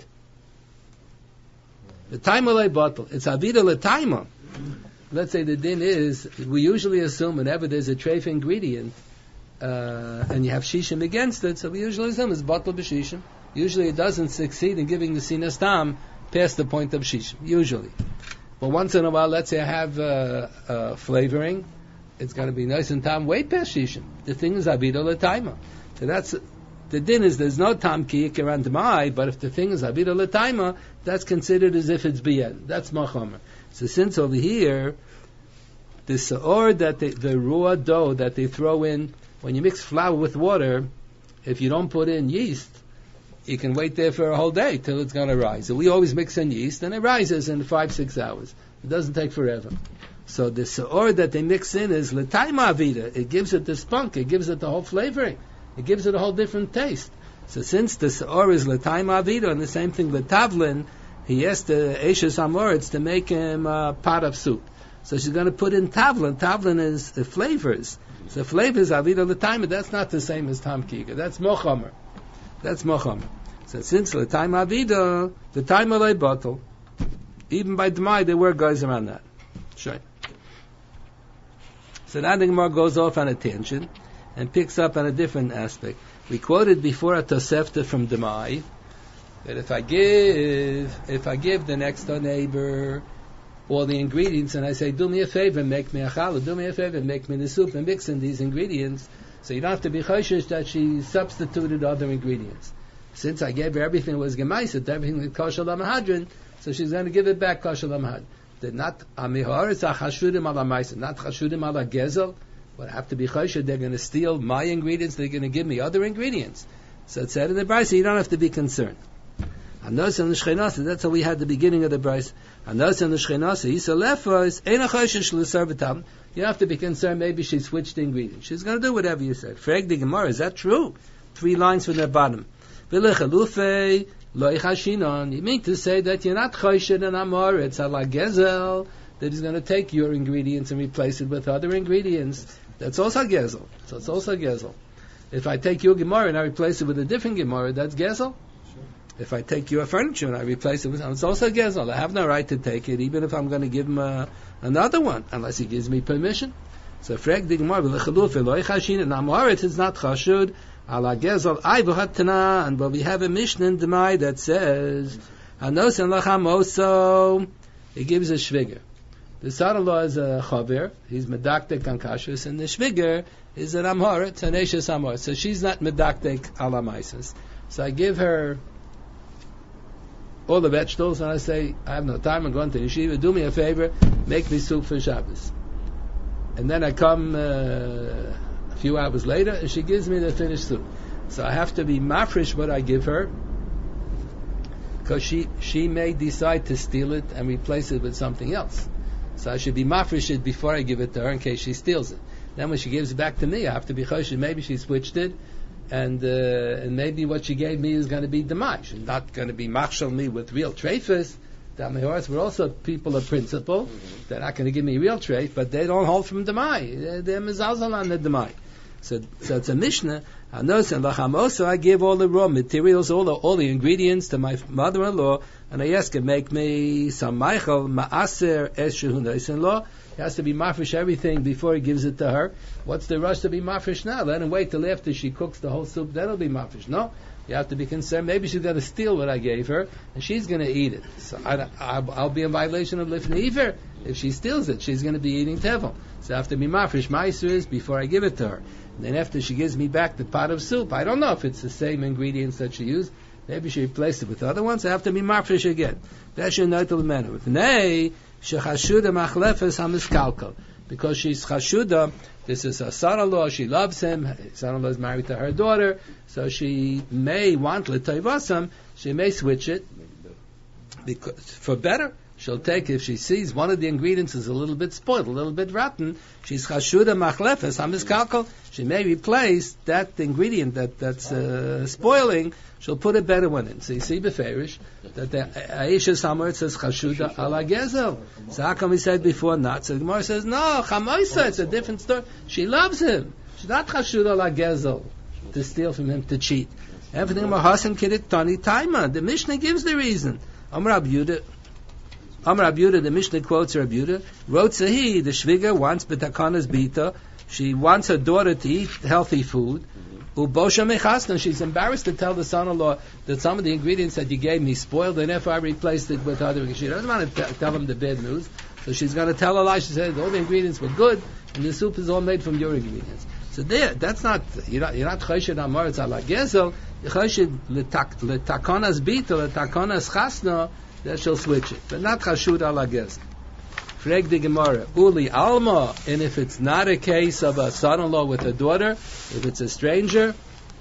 The taima lay bottle. It's avida l'taima. Let's say the din is, we usually assume whenever there's a treif ingredient, and you have shishim against it, so we usually assume it's bottle b'shishim. Usually it doesn't succeed in giving the sinas tam past the point of shishim, usually. But once in a while, let's say I have flavoring, it's going to be nice and tam way past shishim. The thing is avida l'taima. So that's, the din is there's no tam kiyik around demai, but if the thing is avida l'taima, that's considered as if it's biyad. That's machomer. So since over here, the sa'or that the raw dough that they throw in, when you mix flour with water, if you don't put in yeast, you can wait there for a whole day till it's going to rise. So we always mix in yeast, and it rises in 5-6 hours. It doesn't take forever. So the sa'or that they mix in is l'taima avida. It gives it the spunk. It gives it the whole flavoring. It gives it a whole different taste. So since the sa'or is l'taima avida, and the same thing l'tavlin, he asked the Eishes Amoritz to make him a pot of soup. So she's going to put in tavlin. Tavlin is flavors. So flavors, avida l'taima, that's not the same as tam kiga. That's mochamer. That's mochamer. So since l'taima avida, the taima lay bottle, even by demai, there were guys around that. Sure. So now the Gemara goes off on a tangent and picks up on a different aspect. We quoted before a Tosefta from Demai that if I give the next door neighbor all the ingredients and I say, do me a favor, make me a challah, do me a favor, make me the soup, and mix in these ingredients, so you don't have to be choshesh that she substituted other ingredients. Since I gave her everything that was gemaiset, everything that kosher lamahadrin, so she's going to give it back kosher lamahadrin. They're not amihar, it's a chashudim ala maiset, not chashudim ala gezel. What have to be chosher, they're going to steal my ingredients, they're going to give me other ingredients. So it said in the Brisa, you don't have to be concerned. Anos and the Shchenasa, that's how we had the beginning of the Brisa. Anos and the Shchenasa, Isa lefos, ein a choshesh l'servatam. You don't have to be concerned, maybe she switched the ingredients. She's going to do whatever you said. Frag the Gemara, is that true? 3 lines from the bottom. You mean to say that you're not choshed and amor, it's ala gezel, that he's going to take your ingredients and replace it with other ingredients. That's also gezel. So it's also gezel. If I take your Gemara and I replace it with a different Gemara, that's gezel. If I take your furniture and I replace it with it's also gezel. I have no right to take it, even if I'm going to give him another one, unless he gives me permission. So frag the Gemara, it's not chashud, ala gezel, and but we have a Mishnah in Demai that says, Anos and lachamoso, he gives a shviger. The son-in-law is a chaver, he's medaktek on kashrus, and the shviger is an amhor, it's an eshes amhor. So she's not medaktek ala maises. So I give her all the vegetables, and I say, I have no time, I'm going to the yeshiva, do me a favor, make me soup for Shabbos. And then I come a few hours later, and she gives me the finished soup. So I have to be mafresh what I give her, because she may decide to steal it and replace it with something else. So I should be mafresh it before I give it to her in case she steals it. Then when she gives it back to me, I have to be choshesh, maybe she switched it, and maybe what she gave me is going to be demai. She's not going to be machshel me with real treifus. We're also people of principle. They're not going to give me real treif, but they don't hold from demai. They're mezalzel on the demai. So it's a Mishnah. I give all the raw materials, all the ingredients to my mother-in-law, and I ask her, make me some meichel ma'aser eshehu neisin-law. He has to be mafresh everything before he gives it to her. What's the rush to be mafresh now? Let him wait till after she cooks the whole soup, then it'll be mafresh. No, you have to be concerned. Maybe she's going to steal what I gave her, and she's going to eat it. So I'll be in violation of lifnei iver. If she steals it, she's going to be eating tevel. So I have to be mafresh ma'aser before I give it to her. And then after she gives me back the pot of soup, I don't know if it's the same ingredients that she used. Maybe she replaced it with other ones. I have to be mafresh again. That's your neitel menu. With nay, shechashuda machlefes hamiskalkal. Because she's chashuda, this is her son-in-law, she loves him, his son-in-law is married to her daughter, so she may want l'toivasam, she may switch it because, for better. She'll take, if she sees one of the ingredients is a little bit spoiled, a little bit rotten, she's chashuda machlefes hamiskalkal, she may replace that ingredient that's spoiling, she'll put a better one in. So you see beferish that the Aisha somewhere it says chashuda ala gezel. So how come we said before not? So the Gemara says no, chamoisa, it's a different story. She loves him. She's not chashuda ala gezel to steal from him, to cheat. Everything about Hasan Kidit Tani Taima. The Mishnah gives the reason. Amar Abuda, the Mishnah quotes Rabbi Yehuda, wrote Sahi, the Shviga wants B'takanas Bita, she wants her daughter to eat healthy food, Ubosha Mechasna, she's embarrassed to tell the son-in-law that some of the ingredients that you gave me spoiled, and therefore I replaced it with other ingredients. She doesn't want to tell him the bad news, so she's going to tell Allah, she says, all the ingredients were good, and the soup is all made from your ingredients. So there, that's not, you're not choshed amar, it's ala gezel, you're choshed l'takanas bita, l'takanas chasna, that she'll switch it, but not chashud ala gezel. Freg the Gemara, uli alma, and if it's not a case of a son-in-law with a daughter, if it's a stranger,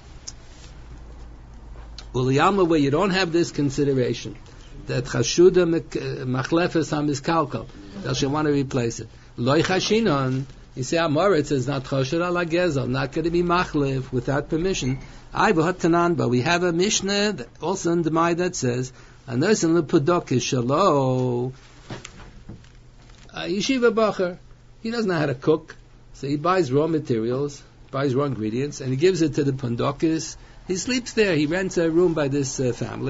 uli alma, where you don't have this consideration, that chashuda machlefes hamiskalkal, that she'll want to replace it. Loi chashinon, you say Amoritz is not choshed ala gezel, not going to be machlef without permission. I v'hatanan, but we have a Mishnah that also in Demai that says, Anos in lepudokis shalo, yeshiva bacher, he doesn't know how to cook, so he buys raw materials, buys raw ingredients, and he gives it to the pundokis. He sleeps there. He rents a room by this family,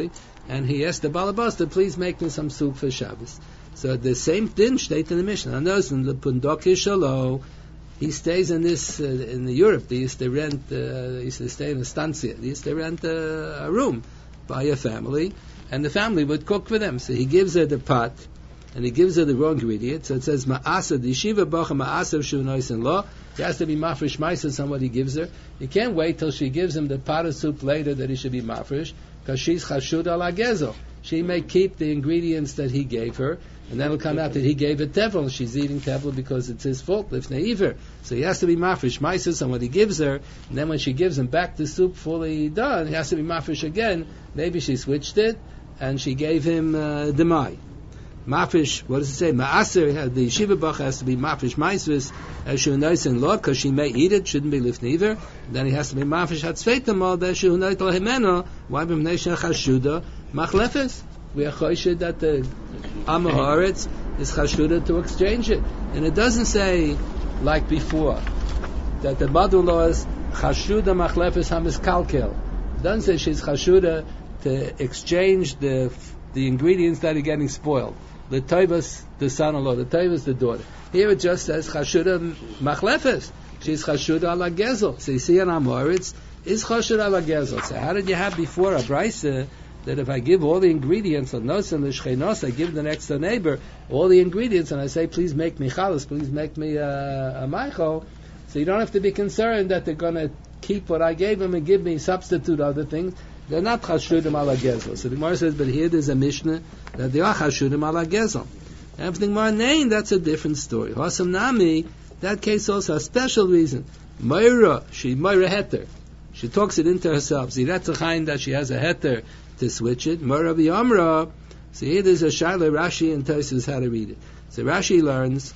and he asked the Balabasta, please make me some soup for Shabbos. So the same din state in the Mishnah. In the Pundoki Shalo, he stays in this in Europe. They used to rent. They used to stay in a stancia. They used to rent a room by a family, and the family would cook for them. So he gives her the pot, and he gives her the raw ingredients. So it says ma'asa the yeshiva bacha ma'asa shunois in law. It has to be mafresh ma'isa. Somebody gives her. You can't wait till she gives him the pot of soup later that he should be mafresh, because she's chashud ala gezel. She may keep the ingredients that he gave her, and then it'll come out that he gave it tevel. She's eating tevel because it's his fault, if neiver. So he has to be mafresh ma'isa on what he gives her, and then when she gives him back the soup fully done, he has to be mafresh again. Maybe she switched it, and she gave him demai. Mafresh, what does it say? Ma'aser, the yeshiva bach has to be mafresh ma'isvis, as shu'unais in law, because she may eat it, shouldn't be lifneiver. Then he has to be mafresh hatzveitamol, that shu'unait al himeno, why b'mnei chashuda, machlefes. We are choshid that the Am Haaretz is chashuda to exchange it. And it doesn't say, like before, that the mother-in-law is chashuda machlefes hamiskalkel. It doesn't say she's chashuda to exchange the ingredients that are getting spoiled. The Toivas, the son-in-law, the Toivas, the daughter. Here it just says chashuda machlefes. She's chashuda ala gezel. So you see an Am Haaretz is chashuda ala gezel. So how did you have before a brisa that if I give all the ingredients of nos and the shchenos, I give the next door neighbor all the ingredients, and I say, please make me chalas, please make me a maichel, so you don't have to be concerned that they're going to keep what I gave them and give me substitute other things. They're not chashudim ala gezel. So the Gemara says, but here there's a Mishnah that they are chashudim ala gezel. And if the Gemara name, that's a different story. Hasam nami, that case also a special reason. Moira, she moira heter. She talks it into herself. Ziretzachain that she has a heter to switch it. Moravi Amra. So here there's a Shaila Rashi and Tosfos how to read it. So Rashi learns,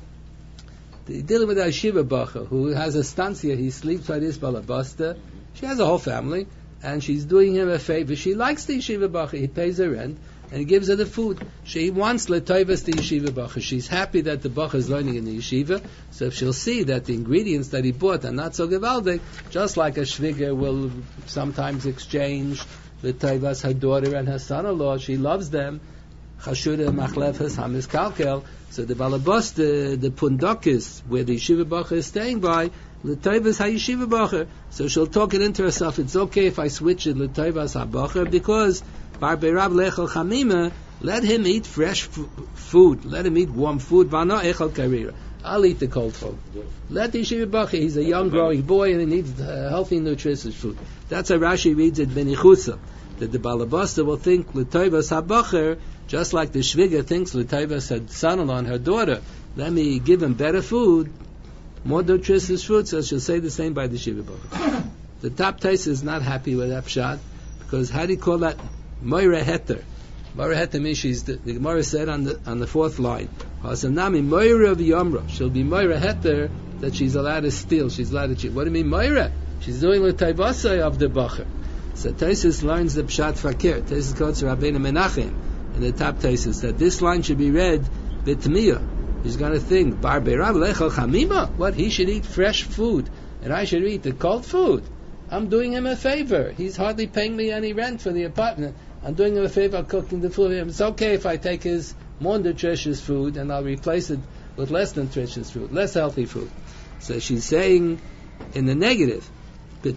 dealing with a Yeshiva Bacha who has a stancia, he sleeps by this Balabasta. She has a whole family, and she's doing him a favor. She likes the Yeshiva Bacha. He pays her rent, and he gives her the food. She wants L'Toivas the Yeshiva Bacha. She's happy that the Bacha is learning in the Yeshiva, so if she'll see that the ingredients that he bought are not so gevaldik, just like a Shviger will sometimes exchange the Toivas, her daughter and her son-in-law, she loves them. Chashuda machlefes hamis kalkel. So the balabas, the pundakis, where the yeshiva bacha is staying by, the Toivas ha yeshiva bacha. So she'll talk it into herself. It's okay if I switch it l'Toivas ha bacha, because bar beirav lechel chamima, let him eat fresh food, let him eat warm food. Vana echel karira. I'll eat the cold food. Let the yeshiva bacha. He's a young growing boy and he needs healthy, nutritious food. That's how Rashi reads it, Benichusa, that the Balabasta will think L'Toivas HaBacher, just like the Shviga thinks L'Toivas her son-in-law and her daughter. Let me give him better food, more nutritious food, so she'll say the same by the Shiva Bacher. The top taste is not happy with that pshat, because how do you call that? Moira Heter. Moira Heter means the Gemara said on the fourth line, Hasanami Moira v'Yomra. She'll be Moira Heter, that she's allowed to steal, she's allowed to cheat. What do you mean Moira? She's doing the Taivasai of the Bacher. So Tosfos learns the Pshat Fakir. Tosfos quotes Rabbeinu Menachem in the top Tosfos that this line should be read B'Tmiya. He's going to think, Bar Beirav Lechel Chamima? What? He should eat fresh food, and I should eat the cold food. I'm doing him a favor. He's hardly paying me any rent for the apartment. I'm doing him a favor cooking the food for him. It's okay if I take his more nutritious food and I'll replace it with less nutritious food, less healthy food. So she's saying in the negative, he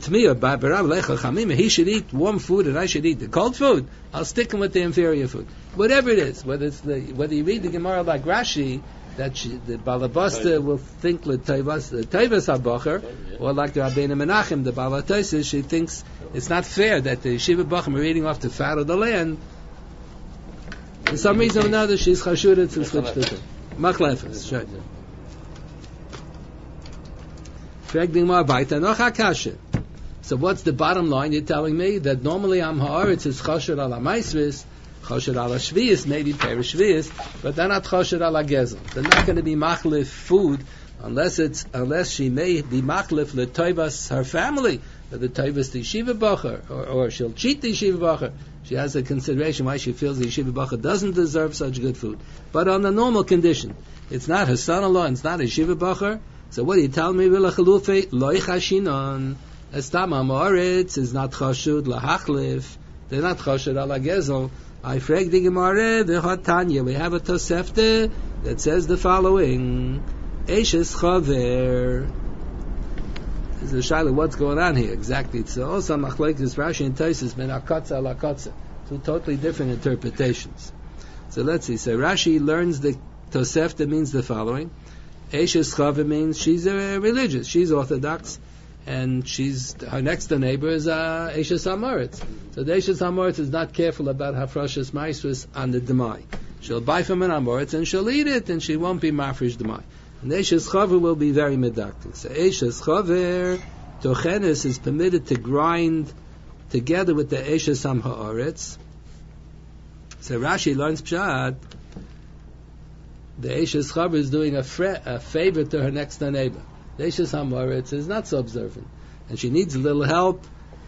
should eat warm food and I should eat the cold food. I'll stick him with the inferior food. Whatever it is, whether you read the Gemara like Rashi, that the Balabasta will think L'Toivas HaBacher, or like the Rabbeinu Menachem, the Balatosis, she thinks it's not fair that the Yeshiva Bachim are eating off the fat of the land. For some reason or another, she's chashuda to switch the thing. Machlefes, sure. So what's the bottom line? You're telling me that normally Am Haaretz is chosher ala maisvis, chosher ala shvius, maybe perish shvius, but they're not chosher ala gezel. They're not going to be machlif food unless she may be machlif l'Toivas her family, or the Toivas the yeshiva bacher, or she'll cheat the yeshiva bacher. She has a consideration why she feels the yeshiva bacher doesn't deserve such good food. But on the normal condition, it's not her son-in-law, it's not a yeshiva bacher. So what do you tell me? Loy chashinon. Estam Am Haaretz is not chashud lahachlif they're not choshed ala gezel. I frag the Gemara v'chad Tanya. We have a Tosefta that says the following: Eishes chaver. This is a shaila. What's going on here exactly? It's also machlekes Rashi and Taisus ben akatza ala katza. Two totally different interpretations. So let's see. So Rashi learns the Tosefta means the following: Eishes chaver means she's religious, she's Orthodox, and her next door neighbor is Eishes Hamoritz. So the Eishes Hamoritz is not careful about Hafrashas Maisrus on the Demai. She'll buy from an Hamoritz and she'll eat it, and she won't be Mafresh Demai. And Eishes Chaver will be very medactic. So Eishes Chaver, Tochenes is permitted to grind together with the Eishes Hamoritz. So Rashi learns Pshat, the Eishes Chaver is doing a favor to her next door neighbor. The Eishes Hamoritz is not so observant, and she needs a little help.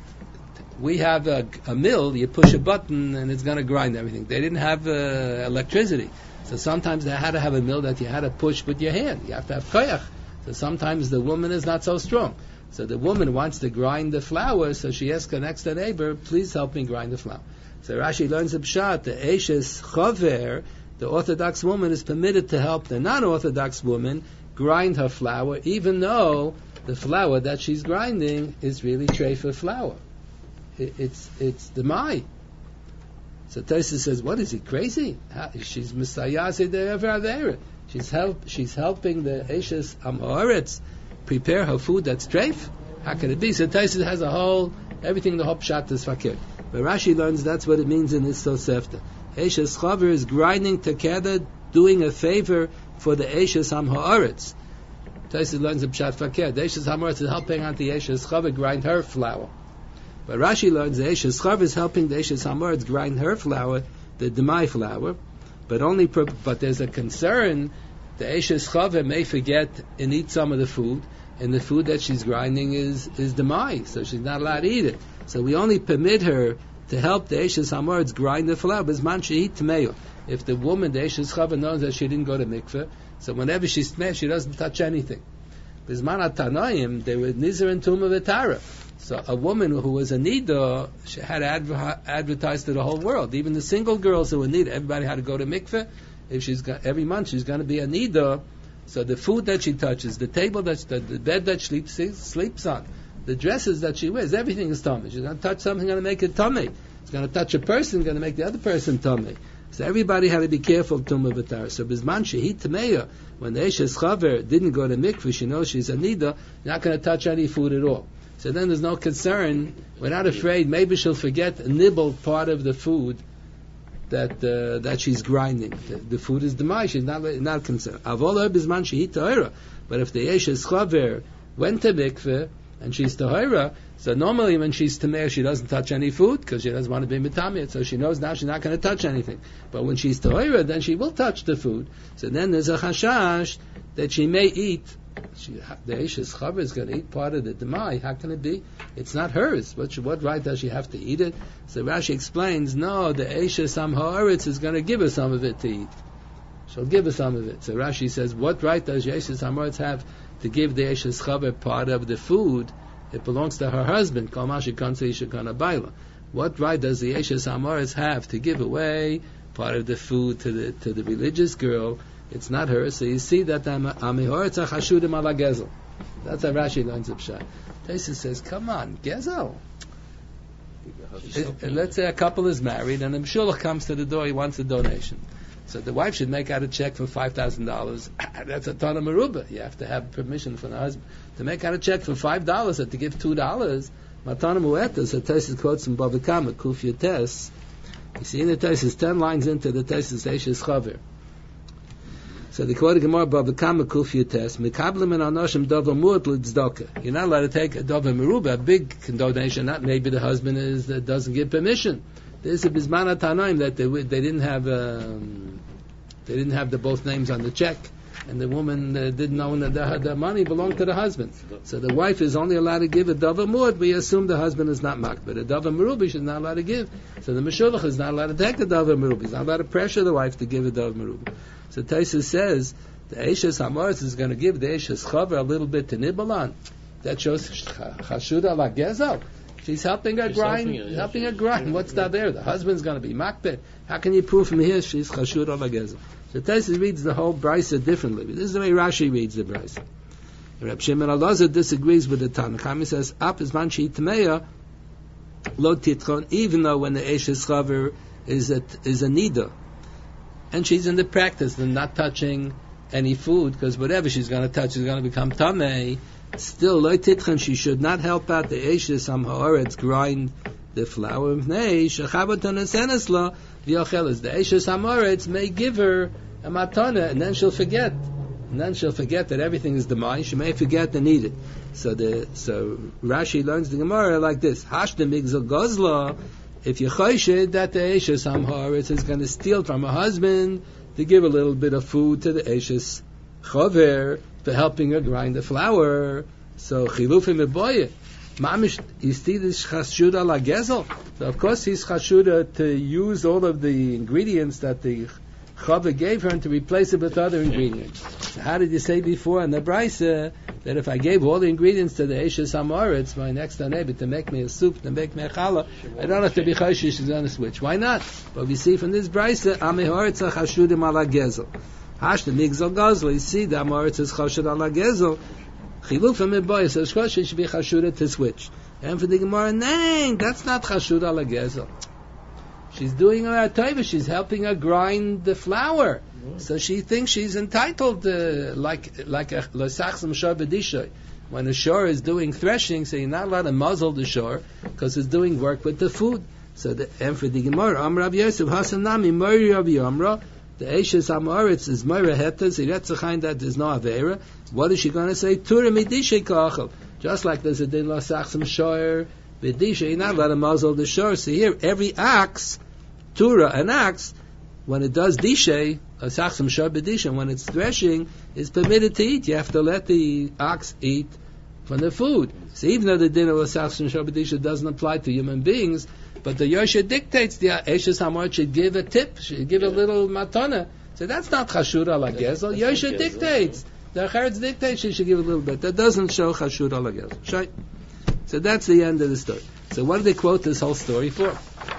We have a mill, you push a button and it's going to grind everything. They didn't have electricity, so sometimes they had to have a mill that you had to push with your hand. You have to have koyach. So sometimes the woman is not so strong. So the woman wants to grind the flour, so she asks her next door neighbor, please help me grind the flour. So Rashi learns a pshat, the Eishes Chaver, the Orthodox woman is permitted to help the non-Orthodox woman grind her flour, even though the flour that she's grinding is really treifa flour. It's the mai. So Tosfos says, what is he, crazy? She's misayase de'avera. She's helping the Eishes Hamoritz prepare her food that's treif. How can it be? So Tosfos has the whole pshat is fakir. But Rashi learns that's what it means in this Tosefta. Eishes Chaver is grinding together, doing a favor for the Eishes Hamoritz. Tosfos learns the pshat fakir. The Eishes Hamoritz is helping out the Eishes Chaver grind her flour. But Rashi learns the Eishes Chaver is helping the Eishes Hamoritz grind her flour, the demai flour. But there's a concern. The Eishes Chaver may forget and eat some of the food, and the food that she's grinding is demai, so she's not allowed to eat it. So we only permit her to help the Eishes Hamoritz grind the flour. Bisman she eat tmeyo. If the woman, the Eishes Chaver, knows that she didn't go to mikveh, so whenever she's tmeh, she doesn't touch anything. Bisman atanoim, they were nizer and tumah v'tara. So a woman who was a nida, she had advertised to the whole world. Even the single girls who were nida, everybody had to go to mikveh. If every month she's going to be a nida, so the food that she touches, the table the bed that she sleeps on, the dresses that she wears, everything is tummy. She's going to touch something, going to make it tummy. She's going to touch a person, going to make the other person tummy. So everybody had to be careful of tumah v'tar. So bisman shehit tameya, when the Eishes Chaver didn't go to mikveh, she knows she's a nida, not going to touch any food at all. So then there's no concern. We're not afraid. Maybe she'll forget a nibble part of the food that she's grinding. The food is demai. She's not concerned. Avolah bisman shehit tahira. But if the Eishes Chaver went to mikveh and she's tahira, so normally when she's tameh, she doesn't touch any food because she doesn't want to be mitameh. So she knows now she's not going to touch anything. But when she's tahira, then she will touch the food. So then there's a chashash that she may eat. The Eishes Chaver is going to eat part of the demai. How can it be? It's not hers. What right does she have to eat it? So Rashi explains, no, the Eishes Hamoritz is going to give her some of it to eat. She'll give her some of it. So Rashi says, what right does the Eishes Hamoritz have to give the Eishes Chaver part of the food? It belongs to her husband. What right does the Eishes Hamoritz have to give away part of the food to the religious girl? It's not her. So you see that Amihoritz Chashudim ala Gezel. That's how Rashi learns the pshat. Tosfos says, come on, Gezel. Let's say a couple is married and the Mshulach comes to the door, he wants a donation. So the wife should make out a check for $5,000. That's a ton of meruba. You have to have permission from the husband. To make out a check for $5 or to give $2, matana mu'eta. So Tosfos quotes from Bava Kama, Kuf Yotes. You see in the Tosfos, 10 lines into the Tosfos Eishes Chaver. So the quote Gemara Bava Kama Kuf Yotes, Mikablim and Anoshim Dover Mu'at L'Tzedakah. You're not allowed to take a Dover meruba, a big donation. Not maybe the husband doesn't give permission. There's a bisman atanoim that they didn't have the both names on the check, and the woman didn't know that the money belonged to the husband. So the wife is only allowed to give a davar mu'at. We assume the husband is not mak, but a davar meruba she's not allowed to give. So the meshulach is not allowed to take the davar meruba. He's not allowed to pressure the wife to give a davar meruba. So Tosfos says the Eishes Hamoritz is going to give the Eishes Chaver a little bit to nibble on. That shows chashuda la gezel. She's helping her She's grind. helping her, Grind. What's that there? The husband's going to be makbet. How can you prove from here she's chashud al hagezel? So Taisus reads the whole brisa differently. This is the way Rashi reads the brisa. Reb Shimon Elazar disagrees with the Tanakh. He says, "Ap is man sheitmeya lo titchon." Even though when the eshes chaver is a nida, and she's in the practice of not touching any food, because whatever she's going to touch is going to become tamei. Still, lo titchon, she should not help out the eshes am haaretz grind the flour. Nei shechavot nesenes la v'yocheles. The eshes am haaretz may give her a matana, and then she'll forget. And then she'll forget that everything is demai. She may forget and eat it. So Rashi learns the Gemara like this: Hashda migzal gozla. If you choshid that the eshes am haaretz is going to steal from her husband to give a little bit of food to the eshes chover for helping her grind the flour, so chilufim eboye. Mamish, you see this chashuda la gezel. So of course he's chashuda to use all of the ingredients that the Chava gave her and to replace it with other ingredients. So how did you say before in the Brisa that if I gave all the ingredients to the Eshes Hamoritz, my next door neighbor, to make me a soup, to make me a challah, I don't have to be choshish, she's going to switch. Why not? But we see from this Brisa, Amehoritz chashudim ala gezel. Hashtem migzal gazla, you see the Amoritz is chashud ala gezel. Chilufim eboy, so she should be chashuda to switch. And for the Gemara, no, that's not chashud ala gezel. She's doing her taiva. She's helping her grind the flour, so she thinks she's entitled to like a l'sachsim shor b'dishoy. When a shor is doing threshing, so you're not allowed to muzzle the shor because it's doing work with the food. So and for the Gemara, Amar Rav Yosef Hasanami Mori Rav Yomra, the Eshes Hamoritz is Moira Heta. So that's a kind that there's no avera. What is she going to say? Tura midishay kachal. Just like there's a din l'sachsim shor. B'disha, you're not allowed to muzzle the shore. So here, every ox, Tura, an ox, when it does dishay, a sachsim shor b'disha, when it's threshing, is permitted to eat. You have to let the ox eat from the food. So even though the din of a sachsim shor b'disha doesn't apply to human beings, but the Yosha dictates the Eshes Hamor should give a tip, should give a little matana. So that's not chashur ala gezel. Yosha dictates. The Charetz dictates she should give a little bit. That doesn't show chashur ala gezel. So that's the end of the story. So what do they quote this whole story for?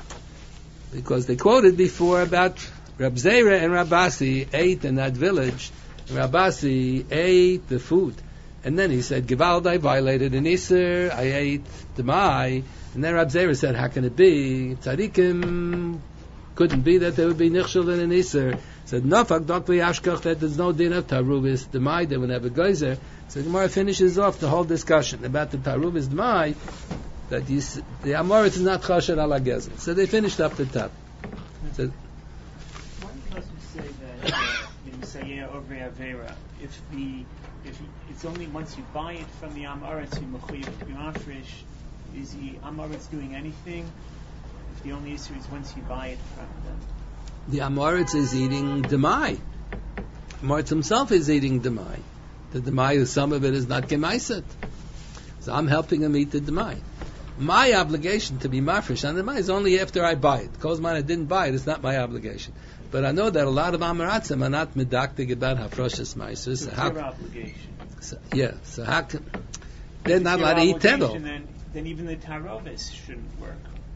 Because they quoted before about Rab Zera and Rabasi ate in that village. Rabasi ate the food. And then he said, Givald, I violated an Isser, I ate the Mai. And then Rab Zera said, how can it be? Tzadikim couldn't be that there would be Nichshel in an Isser. Said, Nafak, Dokli Ashkach, that there's no din of Tarubis, the Mai, they would have a geyser. So the Gemara finishes off the whole discussion about the Tarubis Mai, that the Amoritz is not Chasher ala Gezel. So they finished up the top. So, why does we say that in Messiah over Avera, if it's only once you buy it from the Amoritz, you mechuyev b'mafresh, is the Amoritz doing anything? If the only issue is once you buy it from them. The Amoritz is eating Demai. Amoritz himself is eating Demai. The Demai, some of it is not Gemaiset. So I'm helping him eat the Demai. My obligation to be mafresh on the Demai is only after I buy it. Because I didn't buy it, it's not my obligation. But I know that a lot of Amoratzim are not medactic about Hafroshas Maisus. It's their obligation. So how can... They're not allowed to eat Tedel. Then even the Tarovis shouldn't work.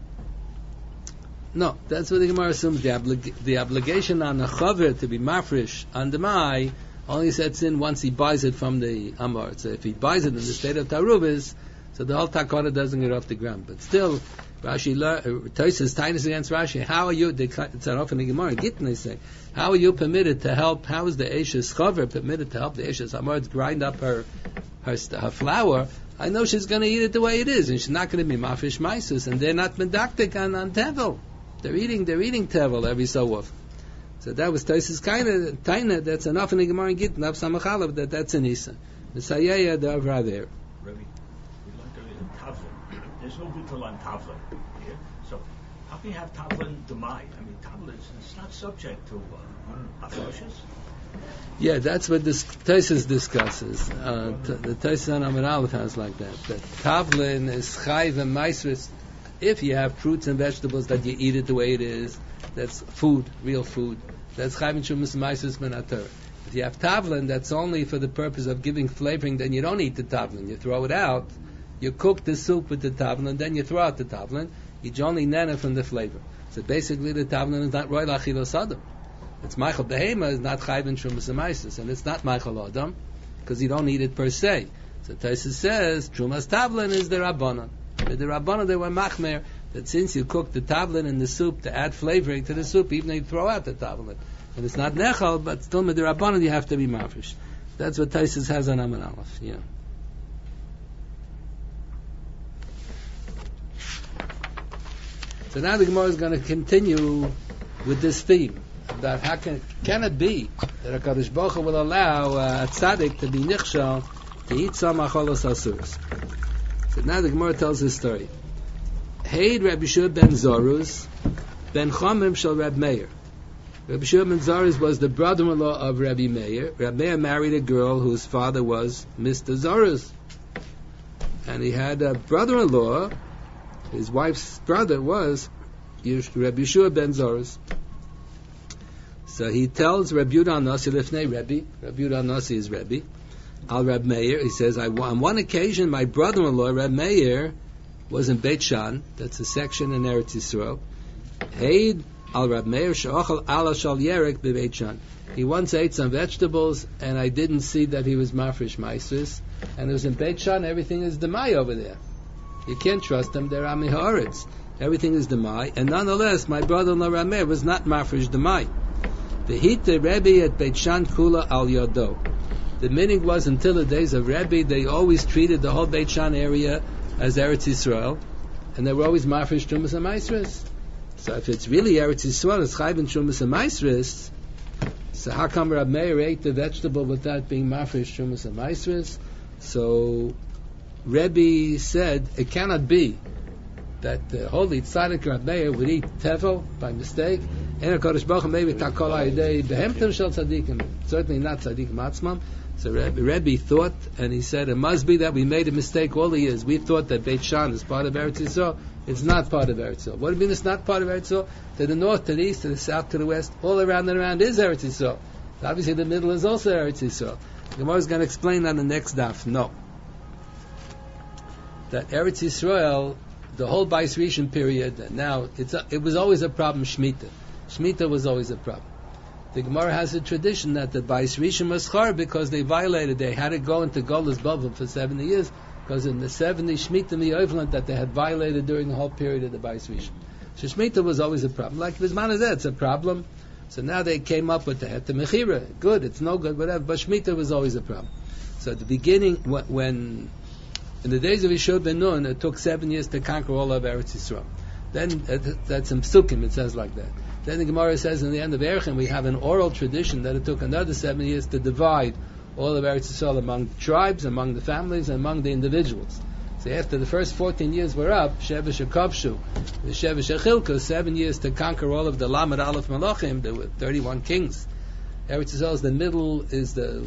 No, that's what the Gemara assumes. The obligation on the Chaver to be mafresh on the Mai only sets in once he buys it from the Amor. So if he buys it in the state of Taruvis, so the whole Takara doesn't get off the ground. But still, Rashi, Tosis, Tainus against Rashi, how are you, it's off in the Gemara, Gittin they say, how are you permitted to help, how is the Eshes Chaver permitted to help the Eshes Amor grind up her flour? I know she's going to eat it the way it is, and she's not going to be mafresh maisus, and they're not medactic on Tevel. They're eating Tevel every so often. So that was Tosis kind of Taina. That's enough in the Gemara and Gittin. Samachalav that's an Isa. Messiah the Avra there. Rabbi, we learned in Tavlin. There's no bittul on Tavlin here. So how can you have Tavlin demai? I mean, Tavlin is not subject to Afroshas. Yeah, that's what this Tosis discusses. The Tosis on Amar Aleph has like that. That Tavlin is chayv and maisris. If you have fruits and vegetables that you eat it the way it is, that's food, real food. That's chayv and shumas maisris menater. If you have tavlin, that's only for the purpose of giving flavoring, then you don't eat the tavlin. You throw it out, you cook the soup with the tavlin, then you throw out the tavlin. You only nana from the flavor. So basically, the tavlin is not roy lachilos adam. It's Michael Behema is not chayv in Trumas Amaisis, and it's not Michael Adam because you don't eat it per se. So Tosfos says Trumas Tavlin is the Rabbanon. The Rabbanon, they were machmer that since you cook the tavlin in the soup to add flavoring to the soup, even though you throw out the tavlin, and it's not nechal, but still with the Rabbanon you have to be mafresh. That's what Tosfos has on Amud Aleph. Yeah. So now the Gemara is going to continue with this theme about how can it be that HaKadosh Baruch Hu will allow a tzaddik to be nichshal to eat some acholos asuros. So now the Gemara tells this story. Heid Rabbi Yeshua ben Zoruz ben Chomim shel Reb Meir. Rabbi Yeshua ben Zoruz was the brother-in-law of Rabbi Meir. Rabbi Meir married a girl whose father was Mr. Zoruz. And he had a brother-in-law. His wife's brother was Rabbi Yeshua ben Zoruz. So he tells Rabbi Yudah Nasi Lifnei Rebbe. Rabbi Yudah Nasi is Rebbe. Al Reb Meir, he says, on one occasion, my brother-in-law, Reb Meir, was in Beit Shan. That's a section in Eretz Yisrael. Heid al Reb Meir she'ochel ala shal yerek b'Beit Shan. He once ate some vegetables, and I didn't see that he was mafresh ma'asos. And it was in Beit Shan. Everything is demai over there. You can't trust them. They're ami haaretz. Everything is demai. And nonetheless, my brother-in-law Reb Meir was not mafresh demai. The Hita Rebbe at Beit Shan Kula al Yodo. The meaning was until the days of Rebbe, they always treated the whole Beit Shan area as Eretz Yisrael, and they were always mafresh Trumas HaMaisros. So if it's really Eretz Yisrael, it's chayv in Trumas HaMaisros. So how come Reb Meir ate the vegetable without being mafresh Trumas HaMaisros? So Rebbe said it cannot be that the holy tzaddik Reb Meir would eat tevel by mistake. And HaKadosh Baruch Hu maybe takol ha'idei behemtem shel tzaddikim. Certainly not tzaddikim atzmam. So Rebbe thought, and he said, it must be that we made a mistake all the years. We thought that Beit Shan is part of Eretz Yisrael. It's not part of Eretz Yisrael. What do you mean it's not part of Eretz Yisrael? To the north, to the east, to the south, to the west, all around and around is Eretz Yisrael. Obviously the middle is also Eretz Yisrael. The Gemara is going to explain on the next daf. No. That Eretz Yisrael, the whole Bais Rishon period, and now it was always a problem, Shemitah. Shemitah was always a problem. The Gemara has a tradition that the Bais Rishon was char because they violated. They had to go into Golas Bavel for 70 years because in the 70 Shemitah Mi'ovlant that they had violated during the whole period of the Bais Rishon. So Shemitah was always a problem. Like Bizman Hazeh, it's a problem. So now they came up with the Het Mechira. Good, it's no good, whatever. But Shemitah was always a problem. So at the beginning, when in the days of Yeshua ben Nun, it took 7 years to conquer all of Eretz Yisrael. Then that's in Psukim, it says like that. Then the Gemara says in the end of Erechim, we have an oral tradition that it took another 7 years to divide all of Eretz Yisrael among the tribes, among the families, and among the individuals. So after the first 14 years were up, Sheva Shekavshu, the Sheva Shechilka, 7 years to conquer all of the Lamed Aleph Malachim. There were 31 kings. Eretz Yisrael is the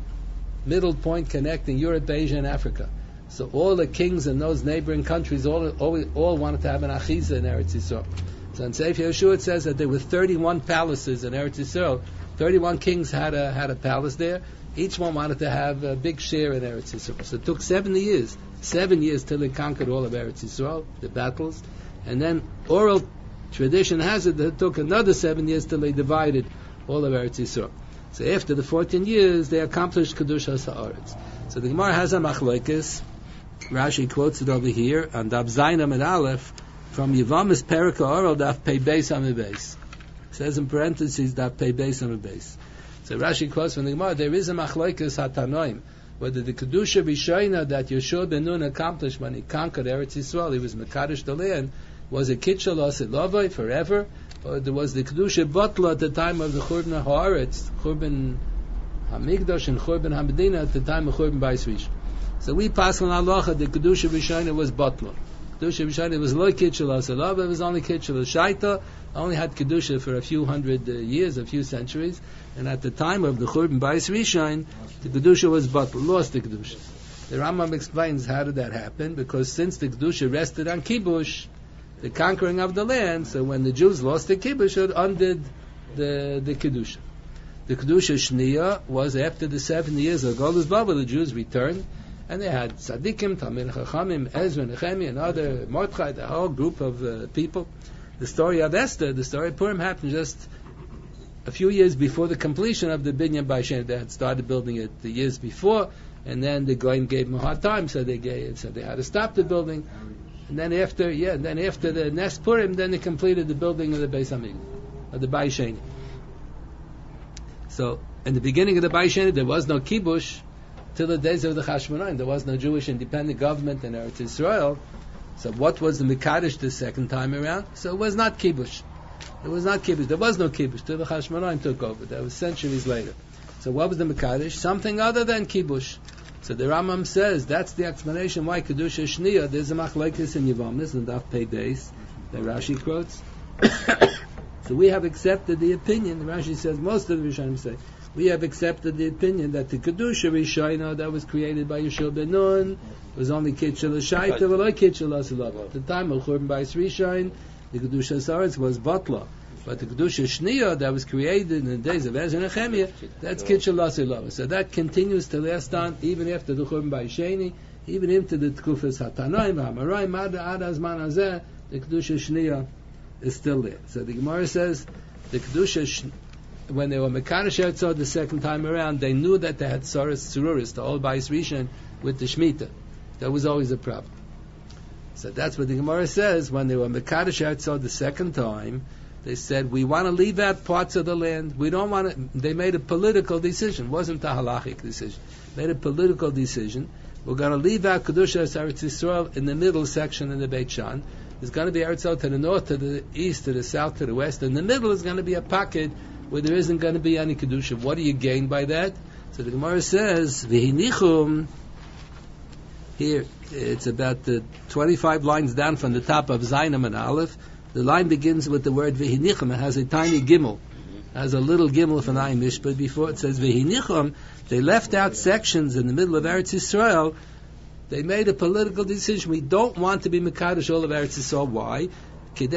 middle point connecting Europe, Asia, and Africa. So all the kings in those neighboring countries all wanted to have an achiza in Eretz Yisrael. So in Sefer Yeshua it says that there were 31 palaces in Eretz Yisrael. 31 kings had a palace there. Each one wanted to have a big share in Eretz Yisrael. So it took 70 years. 7 years till they conquered all of Eretz Yisrael, the battles. And then oral tradition has it that it took another 7 years till they divided all of Eretz Yisrael. So after the 14 years, they accomplished Kedushas Haaretz. So the Gemara has a machlokes. Rashi quotes it over here on Daf Zayin Amud Aleph from Yevamis Perek Oral Daf Pei Beis Amud Beis. Says in parentheses Daf Pei Beis Amud Beis. So Rashi quotes from the Gemara, there is a machlokes hatanoim whether the kedusha b'shoina that Yeshua ben Nun accomplished when he conquered Eretz Yisrael, he was mekadosh the land, was a kitchel osilovai forever, or there was the kedusha botla at the time of the Churban Haaretz, Churban Hamikdash and Churban Hamedina at the time of Churban Bais Rishon. So we pass on halacha the kedusha b'shoina was botla. Kedusha b'shoina was lo kitchel osilovai, it was only kitchel shaita, only had kedusha for a few hundred years, a few centuries, and at the time of the Churban Bais Rishon, the kedusha was bottled, lost the kedusha. The Rambam explains how did that happen, because since the kedusha rested on kibush, the conquering of the land, so when the Jews lost the kibush, it undid the kedusha. The kedusha shniya was after the 7 years of Golus Baba, the Jews returned, And they had Tzadikim, Talmid Chachamim, Ezra, Nehemiah, and other, Mordechai, the whole group of people. The story of Esther, the story of Purim happened just a few years before the completion of the Binyan Baishen. They had started building it the years before, and then the Goyim gave them a hard time, so they had to stop the building. And then after the Nes Purim, then they completed the building of the Beis Hamikdash, of the Baishen. So, in the beginning of the Baishen, there was no kibush till the days of the Chashmonaim. There was no Jewish independent government in Eretz Yisrael. So what was the Mekadosh the second time around? So it was not kibush. It was not kibush. There was no kibush till the Chashmonaim took over. That was centuries later. So what was the Mekadosh? Something other than kibush. So the Rambam says that's the explanation why Kedusha Shniya. There's a machlokes in Yevamos and Daf Pei Beis that Rashi quotes. So we have accepted the opinion. Rashi says most of the Rishonim say we have accepted the opinion that the Kedusha Rishayna that was created by Yeshua ben Nun was only Kitchel Shaita, but like Kitchel Asilava. At the time of Churban Bayis Rishon, the Kedusha Saretz was Batla. But the Kedusha Shniya that was created in the days of Ezra and Nehemiah, that's Kitchel Asilava. So that continues to last on even after the Churban Bayis Sheni, even into the Tkufas Hatanoim, Hamaroim, Ad Azman Hazeh, the Kedusha Shniya is still there. So the Gemara says the Kedusha when they were Mekadosh Eretzah the second time around, they knew that they had Saras Tzururis, the whole Bayis Rishon, with the Shemitah. That was always a problem. So that's what the Gemara says. When they were Mekadosh Eretzah the second time, they said, we want to leave out parts of the land. We don't want to. They made a political decision. It wasn't a halachic decision. Made a political decision. We're going to leave out Kedushas Eretz Yisrael in the middle section in the Beit Shan. There's going to be Eretz Yisrael to the north, to the east, to the south, to the west. In the middle is going to be a pocket where there isn't going to be any Kedusha. What do you gain by that? So the Gemara says, V'hinichum, here, it's about 25 lines down from the top of Zainam and Aleph. The line begins with the word V'hinichum. It has a tiny gimel. It has a little gimel for Naim Mishpat. Before it says V'hinichum, they left out sections in the middle of Eretz Yisrael. They made a political decision. We don't want to be Mekadosh all of Eretz Yisrael. Why? If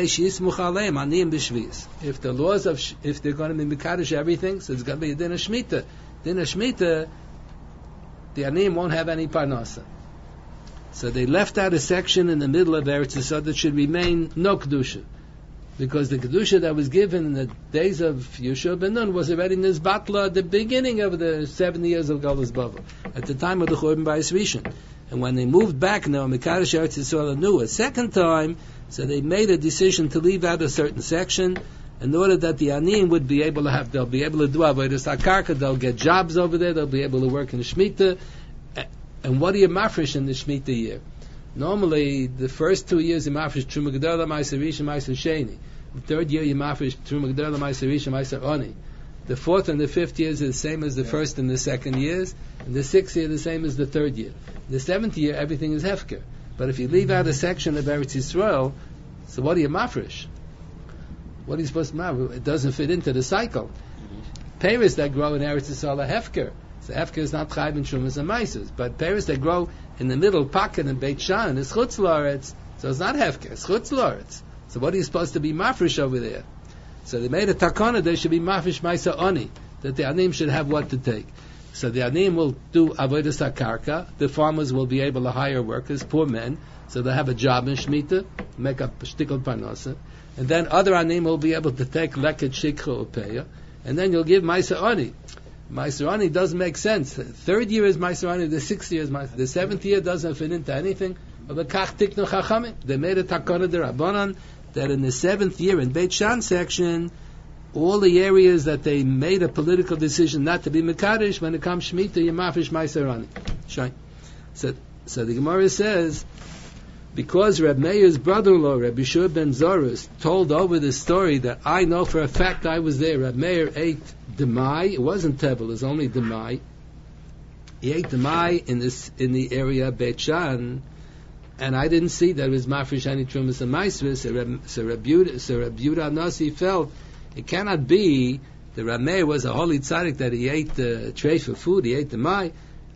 the laws of if they're going to be Mekadosh everything, so it's going to be a din of Shemitah. Din of Shemitah, the Aniyim won't have any parnasa. So they left out a section in the middle of Eretz Yisrael that should remain no Kedusha. Because the Kedusha that was given in the days of Yeshua ben Nun was already in this Batla at the beginning of the 70 years of Galus Bava, at the time of the Churban Bayis Rishon. And when they moved back now, Mekadosh Eretz Yisrael anew a second time, so they made a decision to leave out a certain section in order that the Aniyim would be able to have, they'll be able to do Avodas HaKarka, they'll get jobs over there, they'll be able to work in the Shemitah. And what do you mafresh in the Shemitah year? Normally, the first 2 years you mafresh Truma Gedola, Ma'aser Rishon, Ma'aser Sheni. The third year you mafresh Truma Gedola, Ma'aser Rishon, Ma'aser Oni. The fourth and the fifth years are the same as the first and the second years, and the sixth year the same as the third year. The seventh year everything is hefker. But if you leave out a section of Eretz Yisrael, so what do you mafresh? What are you supposed to mafresh? It doesn't fit into the cycle. Pears that grow in Eretz Yisrael are hefker. So hefker is not chayv in shumas and maises, but pears that grow in the middle pocket in Beit Shan is chutz la'aretz, so it's not hefker, it's chutz la'aretz. So what are you supposed to be mafresh over there? So they made a takana, there should be mafresh maisa oni, that the anim should have what to take. So the anim will do avodas hakarka, the farmers will be able to hire workers, poor men, so they'll have a job in Shemitah, make up shtikol parnasa, and then other anim will be able to take leket shikha upeya, and then you'll give maisa oni. Maisa oni doesn't make sense. The third year is maisa oni, the sixth year is maisa. The seventh year doesn't fit into anything. They made a takana derabanan that in the seventh year in Beit Shan section, all the areas that they made a political decision not to be Mekadosh, when it comes Shemitah, you mafresh maisa oni. So the Gemara says, because Reb Meir's brother-in-law, Reb Yeshua ben Zorus, told over the story that I know for a fact I was there. Reb Meir ate demai. It wasn't tevel; it was only demai. He ate demai in the area Beit Shan, and I didn't see that it was mafresh any trumas and maisvis. So Reb Yehuda Nasi felt it cannot be that Reb Meir was a holy tzaddik that he ate the tray for food. He ate demai.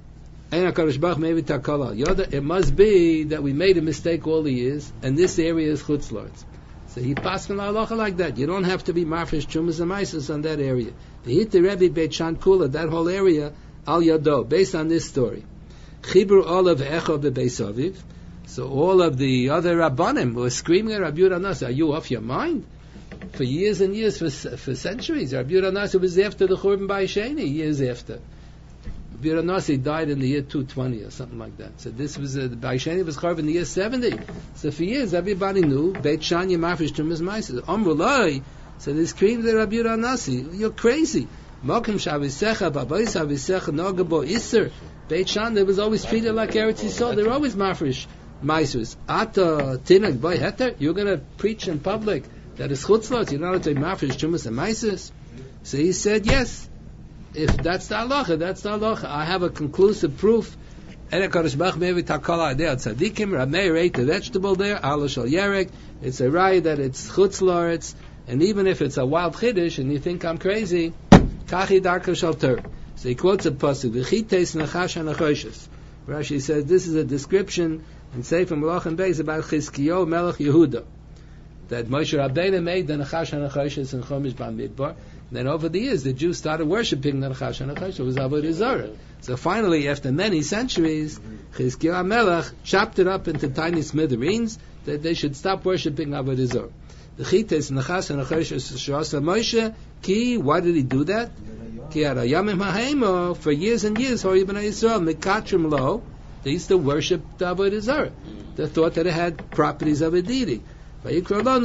It must be that we made a mistake all the years, and this area is chutz la'aretz. So he passed an halacha like that. You don't have to be mafresh chumas and maisos on that area. The hit the Rebbe Beit Shan Kula, that whole area, al yado, based on this story. Chibur olav echo bebeis aviv. So all of the other Rabbanim were screaming at Rabbi Yehuda Nasi, are you off your mind? For years and years, for centuries, Rabbi Yehuda Nasi was after the Churban Bayesheni, years after. Rabbi Yehuda Nasi died in the year 220 or something like that. So this was, the Bayesheni was Churban in the year 70. So for years, everybody knew, Beit Shan Yemafish Tumas Maises. Amrulai, so they screamed at Rabbi Yehuda Nasi, you're crazy. Mokim Shavisecha, Babayis Shavisecha, Nogabo Isser. Beit Shan, they was always treated like Eretz Yisrael, they were always Mafresh. Maisus. Ata tinak boy heter. You're going to preach in public that is chutzlot. You're not going to mafresh chumas and maisus. So he said, yes. If that's the halacha, that's the halacha. I have a conclusive proof. Ere Kadosh Baruch maybe takala idea tzadikim. Rameir ate the vegetable there. Alo shal yerek. It's a raya that it's chutzlorets. And even if it's a wild chiddush and you think I'm crazy, kachi darka shal tur. So he quotes a pasuk. V'chites nachash hanachoshes. Rashi says this is a description in Sefer Malachim Beis about Chizkiyo Melech Yehuda, that Moshe Rabbeinu made the Nachash HaNachoshes in Chomish Bamidbar. Then over the years, the Jews started worshipping the Nachash HaNachoshes. It was Avodah Zarah. So finally, after many centuries, Chizkiyo Melech chopped it up into tiny smithereens that they should stop worshipping Avodah Zarah. The Chites Nachash HaNachoshes Shasa Moshe Ki. Why did he do that? Ki Arayamim HaHemo. For years and years, Hori B'nai Yisrael Mikatrim Lo. They used to worship the Avodah Zarah. They thought that it had properties of a deity. They called the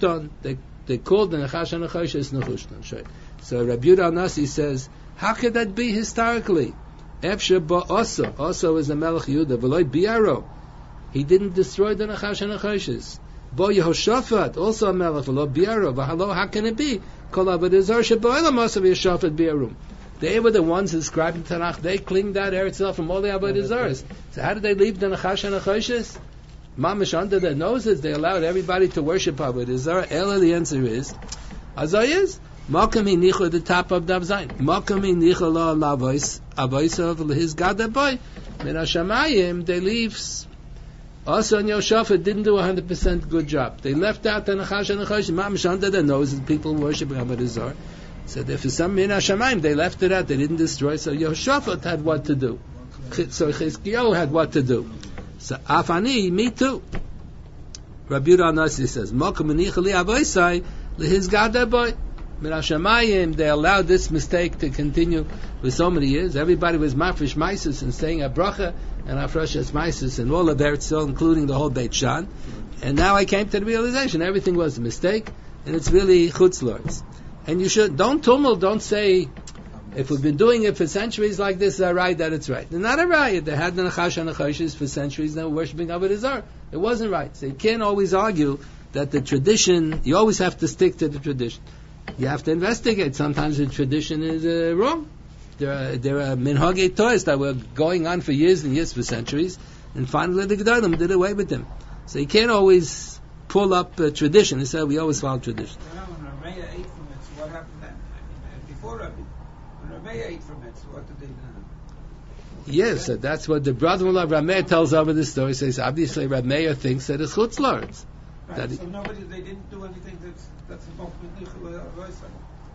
Nachash HaNachoshes Nechushtan. So Rabbi Yehuda Nasi says, how could that be historically? Efshe ba Osa. Osa was the Melech Yehuda. V'loi Biaro. He didn't destroy the Nachash HaNachoshes. Bo Yehoshaphat, also a Melech. V'lo Biaro. V'halo, how can it be? Kol Avodah Zarah sheboilam Osa v'Yehoshaphat Biarum. They were the ones who described the Tanakh. They cleaned out Eretz Yisrael from all the Avodah Zarahs. So how did they leave the Nachash HaNachoshes? Mamish under their noses, they allowed everybody to worship Avodah Zarah. Ela, the answer is, Azay is, Makam Hinichu at the top of Dav Zayin. Makam Hinichu la lavois, avois of his God boy. Min HaShamayim, they leave. Also, and Yoshaphat didn't do 100% good job. They left out the Nachash HaNachoshes. Mamish under their noses, people worshiping Avodah Zarah. So if for some Min HaShamayim, they left it out, they didn't destroy, so Yehoshaphat had what to do. So Chizkiyahu had what to do. So Afani, me too. Rabbi Yehuda Nasi says, Mokum Menicha li Avoisai, lehis Gad boy. Min HaShamayim, they allowed this mistake to continue for so many years. Everybody was mafresh maisus and saying a bracha and afreshas maisus and all of Eretz Yisrael, including the whole Beit Shan. And now I came to the realization everything was a mistake, and it's really chutzlords. And you should, don't tumult, don't say, if we've been doing it for centuries like this, is that right, that it's right. They're not a right. They had the Nachash HaNachoshes for centuries, they were worshipping Avodah Zarah. It wasn't right. So you can't always argue that the tradition, you always have to stick to the tradition. You have to investigate. Sometimes the tradition is wrong. There are minhagei toys that were going on for years and years, for centuries, and finally the Gedolim did away with them. So you can't always pull up tradition and say, we always follow tradition. When Rameya ate from it, so what happened then? Before Rabbi, when Rameya ate from it, so what did they do? Yes, so that's what the brother-in-law Rameya tells over the story. Says obviously Rameya thinks that it's chutzlords. Right, so they didn't do anything that's involved with Nichel Roisa.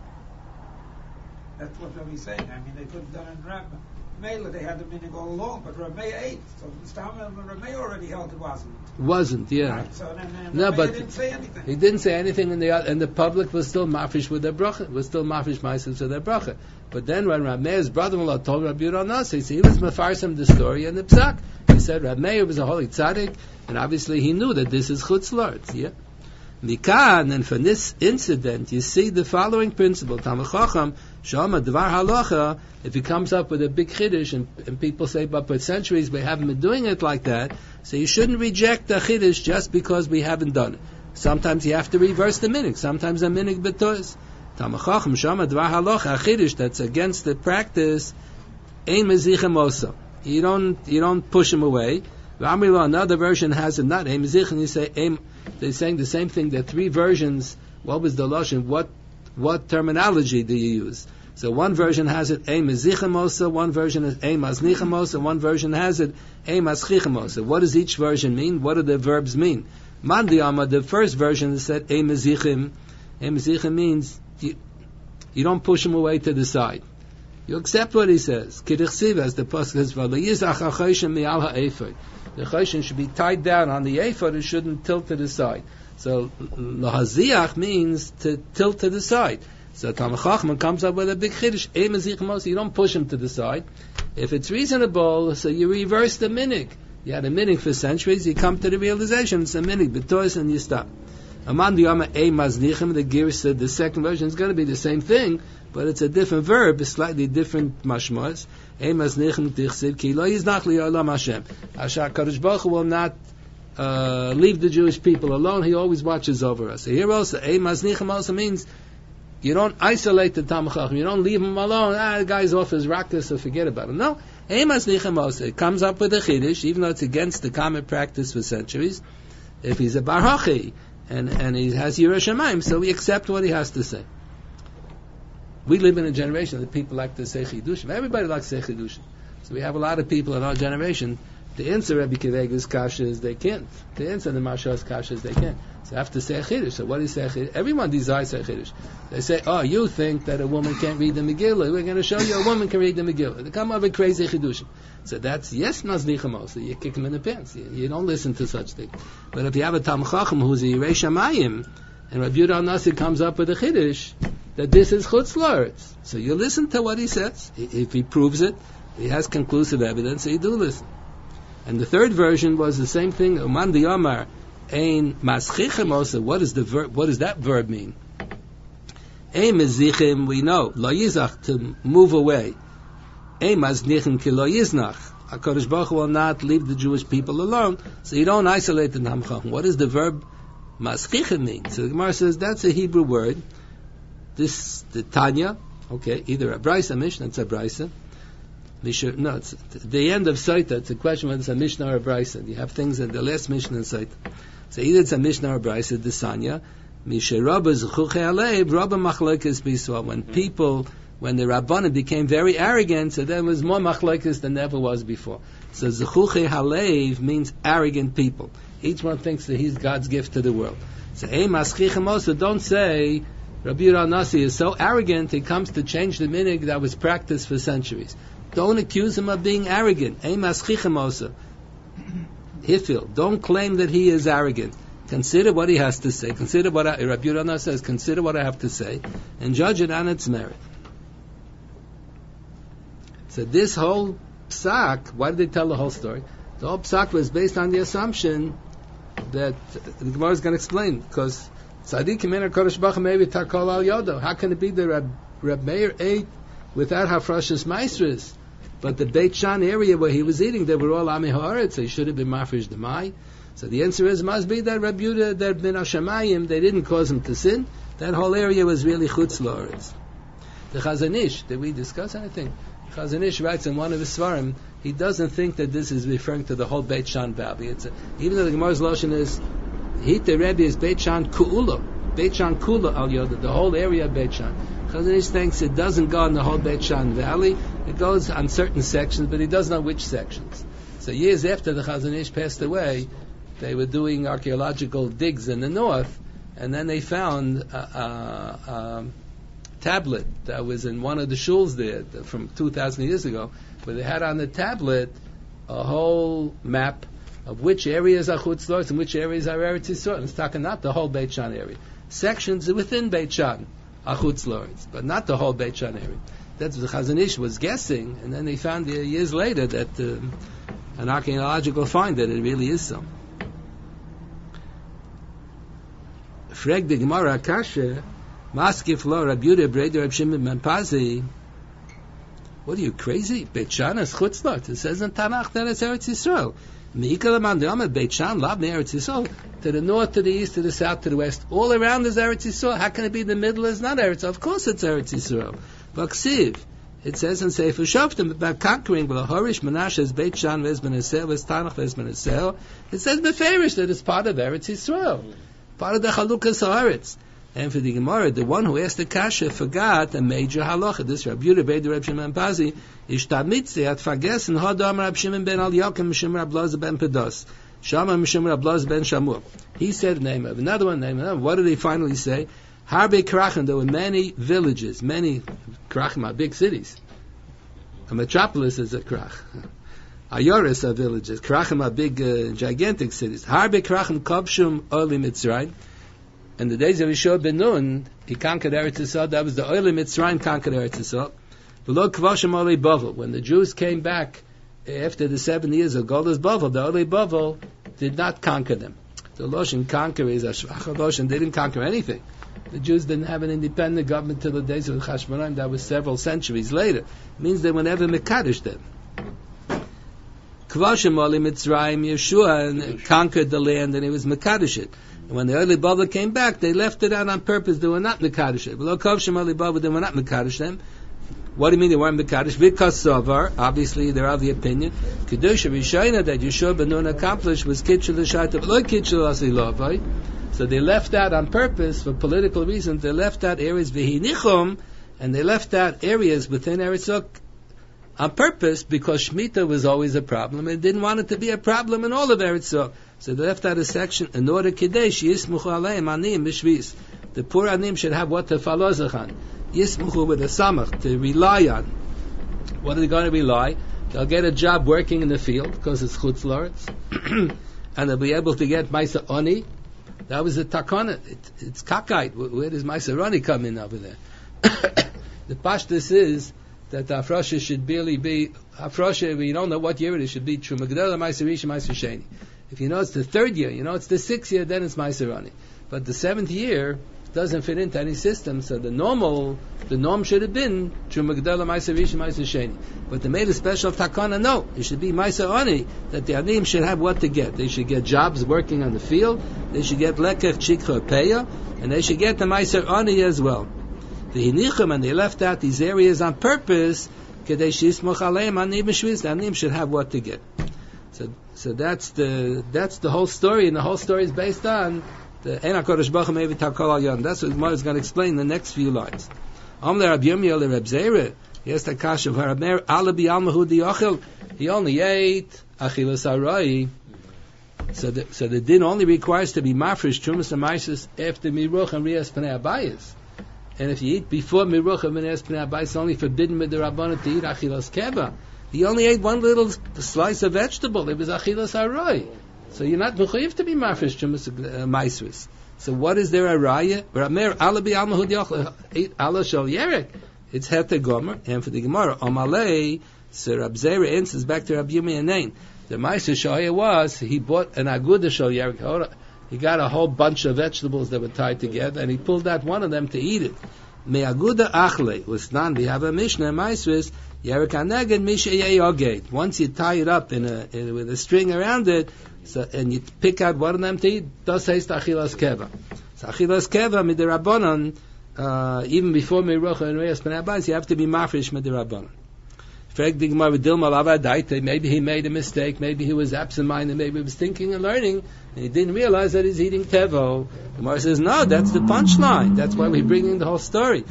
That's what Rabbi's saying. I mean, they could have done it in Rabbah. Mela, they had the meaning all along, but Rameya ate. So Rameya already held it wasn't. Wasn't, yeah. Right, so then No, Rameya but didn't say anything. he didn't say anything, and the public was still mafish with their bracha. Was still mafish ma'asim with their bracha. But then when Rameya's brother-in-law told Rabbi Yehuda Nasi, he was mefarsim the story and the psak. He said Rameya was a holy tzaddik, and obviously he knew that this is chutz lords. Yeah. Mikan, and from this incident, you see the following principle: Talmid Chacham, Shama Dvar Halacha. If he comes up with a big chiddush, and people say, but for centuries we haven't been doing it like that, so you shouldn't reject the chiddush just because we haven't done it. Sometimes you have to reverse the minig. Sometimes the minig betos. Talmid Chacham, Shama Dvar Halacha, a chiddush that's against the practice, ein mezichem osa. You don't push him away. Another version has it not ein mezichem. You say ein. They're saying the same thing. There are three versions. What was the lashon? What terminology do you use? So one version has it ein mezichem osa, one version is ein maznichem osa, one version has it ein maschichem osa. What does each version mean? What do the verbs mean? Mandiyama, the first version is said ein mezichem. Ein mezichem means you don't push him away to the side. You accept what he says. Kidduchsiv, as the pasuk says, "V'loyizach ha'choshen mi'al ha'ephod." The choshen should be tied down on the ephod; it shouldn't tilt to the side. So lahaziach means to tilt to the side. So Talmid Chacham comes up with a big chiddush. You don't push him to the side. If it's reasonable, so you reverse the minig. You had a minig for centuries. You come to the realization it's a minig, b'tois, and you stop. Aman diyama e maznichem. The Ger said the second version is going to be the same thing, but it's a different verb, a slightly different mashmos. E maznichem tichsiv ki lo yiznach li olam Hashem. Asher Kadosh Baruch Hu will not leave the Jewish people alone. He always watches over us. So here also, e maznichem also means you don't isolate the Talmid Chacham. You don't leave him alone. The guy's off his rakas, so forget about him. No, e maznichem also. It comes up with a chiddush, even though it's against the common practice for centuries. If he's a bar hachi, and he has Yireh Shamayim, so we accept what he has to say. We live in a generation that people like to say chidushim. Everybody likes to say chidushim. So we have a lot of people in our generation. To answer Rabbi Kivega's kashas, they can't. To answer the Marshal's kashas, they can't. So they have to say a chiddush. So what do you say a chiddush? Everyone desires a chiddush. They say, oh, you think that a woman can't read the Megillah. We're going to show you a woman can read the Megillah. They come up with crazy chidushim. So that's, yes, maznichem. So you kick him in the pants. You don't listen to such things. But if you have a Talmid Chacham who's a Yireh Shamayim, and Rabbi Yehuda Nasi comes up with a chiddush, that this is chutz la'aretz. So you listen to what he says. If he proves it, he has conclusive evidence, so you do listen. And the third version was the same thing. Uman diyamar ein maschichem also. What is the verb? What does that verb mean? Ein mezichim, we know. Lo yizach, to move away. Ein maznichem ki lo yiznach. HaKadosh Baruch Hu will not leave the Jewish people alone, so you don't isolate the Talmid Chacham. What does the verb maschichem mean? So the Gemara says that's a Hebrew word. This, the Tanya, okay, either a Braisa, Mishnah, it's a Braisa. No, it's the end of Saita. It's a question whether it's a Mishnah or a Braisa. You have things in the last Mishnah in Saita. So either it's a Mishnah or a Braisa, the Sanya. When people, when the Rabbanim became very arrogant, so there was more machlokes than there ever was before. So Zechuche Halev means arrogant people. Each one thinks that he's God's gift to the world. So also don't say Rabbi Yehuda Nasi is so arrogant he comes to change the minig that was practiced for centuries. Don't accuse him of being arrogant. Hifil. Don't claim that he is arrogant. Consider what he has to say. Consider what Rabbi Yehuda Nasi says. Consider what I have to say, and judge it on its merit. So this whole psak, why did they tell the whole story? The whole psak was based on the assumption that the Gemara is going to explain, because Tzadikim in HaKadosh Baruch Hu maybe takol al yodo. How can it be that Reb Meir ate without hafrashas maestras? But the Beit Shan area where he was eating, they were all Ami Haaretz, so he should have been mafresh demai. So the answer is, must be that Rabbi Yehuda, that Ben Hashemayim, they didn't cause him to sin. That whole area was really chutz la'aretz. The Chazon Ish, did we discuss anything? The Chazon Ish writes in one of his svarim, he doesn't think that this is referring to the whole Beit Shan Valley. Even though the Gemara's Lashon is, Hita Rebbe is Beit Shan Ku'ula. Beit Shan Kula al Yoda, the whole area of Beit Shan. Chazon Ish thinks it doesn't go in the whole Beit Shan Valley. It goes on certain sections, but he doesn't know which sections. So years after the Chazon Ish passed away, they were doing archaeological digs in the north, and then they found a tablet that was in one of the shuls there from 2,000 years ago, where they had on the tablet a whole map of which areas are chutz la'aretz and which areas are Eretz Yisrael. It's talking not the whole Beit Shan area. Sections within Beit Shan are chutz la'aretz, but not the whole Beit Shan area. That's what the Chazon Ish was guessing, and then they found years later that an archaeological find that it really is so. Frag the Gemara Kasha, Maskif lo Rabbi Yehuda Breder Reb Shimon ben Pazi. What are you, crazy? Beit Shan is chutz la'aretz. It says in Tanakh that it's Eretz Yisrael. Beit Shan, Lav Eretz Yisrael, to the north, to the east, to the south, to the west, all around is Eretz Yisrael. How can it be the middle is not Eretz? Of course it's Eretz Yisrael. Vaksiv, it says in Sefer Shoftim about conquering Horish Menashe's Beit Shan Vez Ben Esel Vez Tanach Vez Ben Esel. It says beferish that it's part of Eretz Yisrael, part of the Chalukas Haaretz. And for the Gemara, the one who asked the Kasha forgot a major halacha. This Rabbi Yehuda Breder Reb Shimon ben Pazi, Ishtab Mitzvah hat vergessen Hodam Reb Shimon ben Al Yakim Mishum Reb Loza ben Pedos, Shama Mishum Reb Loza ben Shamur. He said the name of another one. What did he finally say? Harbe Krachim. There were many villages, many Krachim are big cities. A metropolis is a krach. Ayoris are villages. Krachim are big, gigantic cities. Harbe krachim kobshum oli Mitzrayim. In the days of Yeshua ben Nun, he conquered Eretz Yisrael. That was the Oli Mitzrayim conquered Eretz Yisrael. V'lo kvashim oli Bavel. When the Jews came back after the 7 years of Golda's Bavel, the Oli Bavel did not conquer them. The Loshen conquer is a Shvach Loshen. They didn't conquer anything. The Jews didn't have an independent government till the days of Chashmonaim. That was several centuries later. It means they were never Mekadosh them. Kvashim oli Mitzrayim, Yeshua conquered the land and he was Mekadosh it. And when the early Bava came back, they left it out on purpose. They were not Mekadosh it. Below Kvashim oli Bava, they were not Mekadosh them. What do you mean they weren't Mekadosh? Because Sovar, obviously they're of the opinion, Kedusha Rishayna that Yeshua ben Nun accomplished was Kitchel L'Shayta, V'lo Kitchel L'Asilovai. So they left out on purpose, for political reasons, they left out areas V'hinichum, and they left out areas within Eretz Yisrael on purpose because Shemitah was always a problem and didn't want it to be a problem in all of Eretz Yisrael. So they left out a section in order Kadesh Yismuchu Aleim Anim B'Shvis. The poor Anim should have what to follow Zachan. Yismuchu with a samach, to rely on. What are they going to rely? They'll get a job working in the field because it's chutz la'aretz, and they'll be able to get Maisa Oni. That was the takana. It's kakite. Where does Maisa Oni come in over there? The pashtus is that the Afrosha should really be Afrosha. We don't know what year it is. Should be Truma Gedela Maisa Rishon Maisa Sheni. If you know it's the 3rd year, you know it's the 6th year, then it's Maisa Oni. But the 7th year doesn't fit into any system, so the norm should have been Truma Gedela Maisa Rishon Maisa Sheni. But they made a special takana. No, it should be Maisa Oni, that the Anim should have what to get. They should get jobs working on the field. They should get lekech chikha peya, and they should get the Maisa Oni as well. The hinichim, and they left out these areas on purpose. Kedei shismoch aleim Anim b'shvis. The Anim should have what to get. So that's the whole story, and the whole story is based on the Ein HaKadosh Baruch Hu Mevi Takol Al Yon. That's what Gemara is going to explain in the next few lines. Amle Rabbi Yirmiyah le Reb Zera. Yes, the kash of Haramer Ala B'Yalmahu Diyochel. He only ate Achilas Arai. So the din only requires to be mafresh Trumas and Maisus after Miruch and Rias Pnei Abayis. And if you eat before Miruch and Rias Pnei Abayis, it's only forbidden with the Rabbanah to eat Achilas Keva. He only ate one little slice of vegetable. It was Achilas Arai. So you're not mechuyev to be mafresh Trumas Maisris. So what is there a raya? Ramer Alabi Almahud Yochel Allah Shal Yerek. It's Heter Gomer, and for the Gemara Omalei. So Rab Zera answers back to Rabbi Yirmiyah Nain. The Ma'aser Shahaya was he bought an Aguda Shal Yerek. He got a whole bunch of vegetables that were tied together, and he pulled out one of them to eat it. Me Aguda Achle was nan. We have a Mishnah Maisris Yerek Aneged Misha Yeyoged. Once you tie it up with a string around it. So, and you pick out one of them to eat, does say Achilas Keva. So Achilas Keva midirabanan, even before Miruch and Reis Pnei Abayis, you have to be mafresh midirabanan. Maybe he made a mistake, maybe he was absent-minded, maybe he was thinking and learning, and he didn't realize that he's eating tevo. The Gemara says, no, that's the punchline. That's why we're bringing the whole story.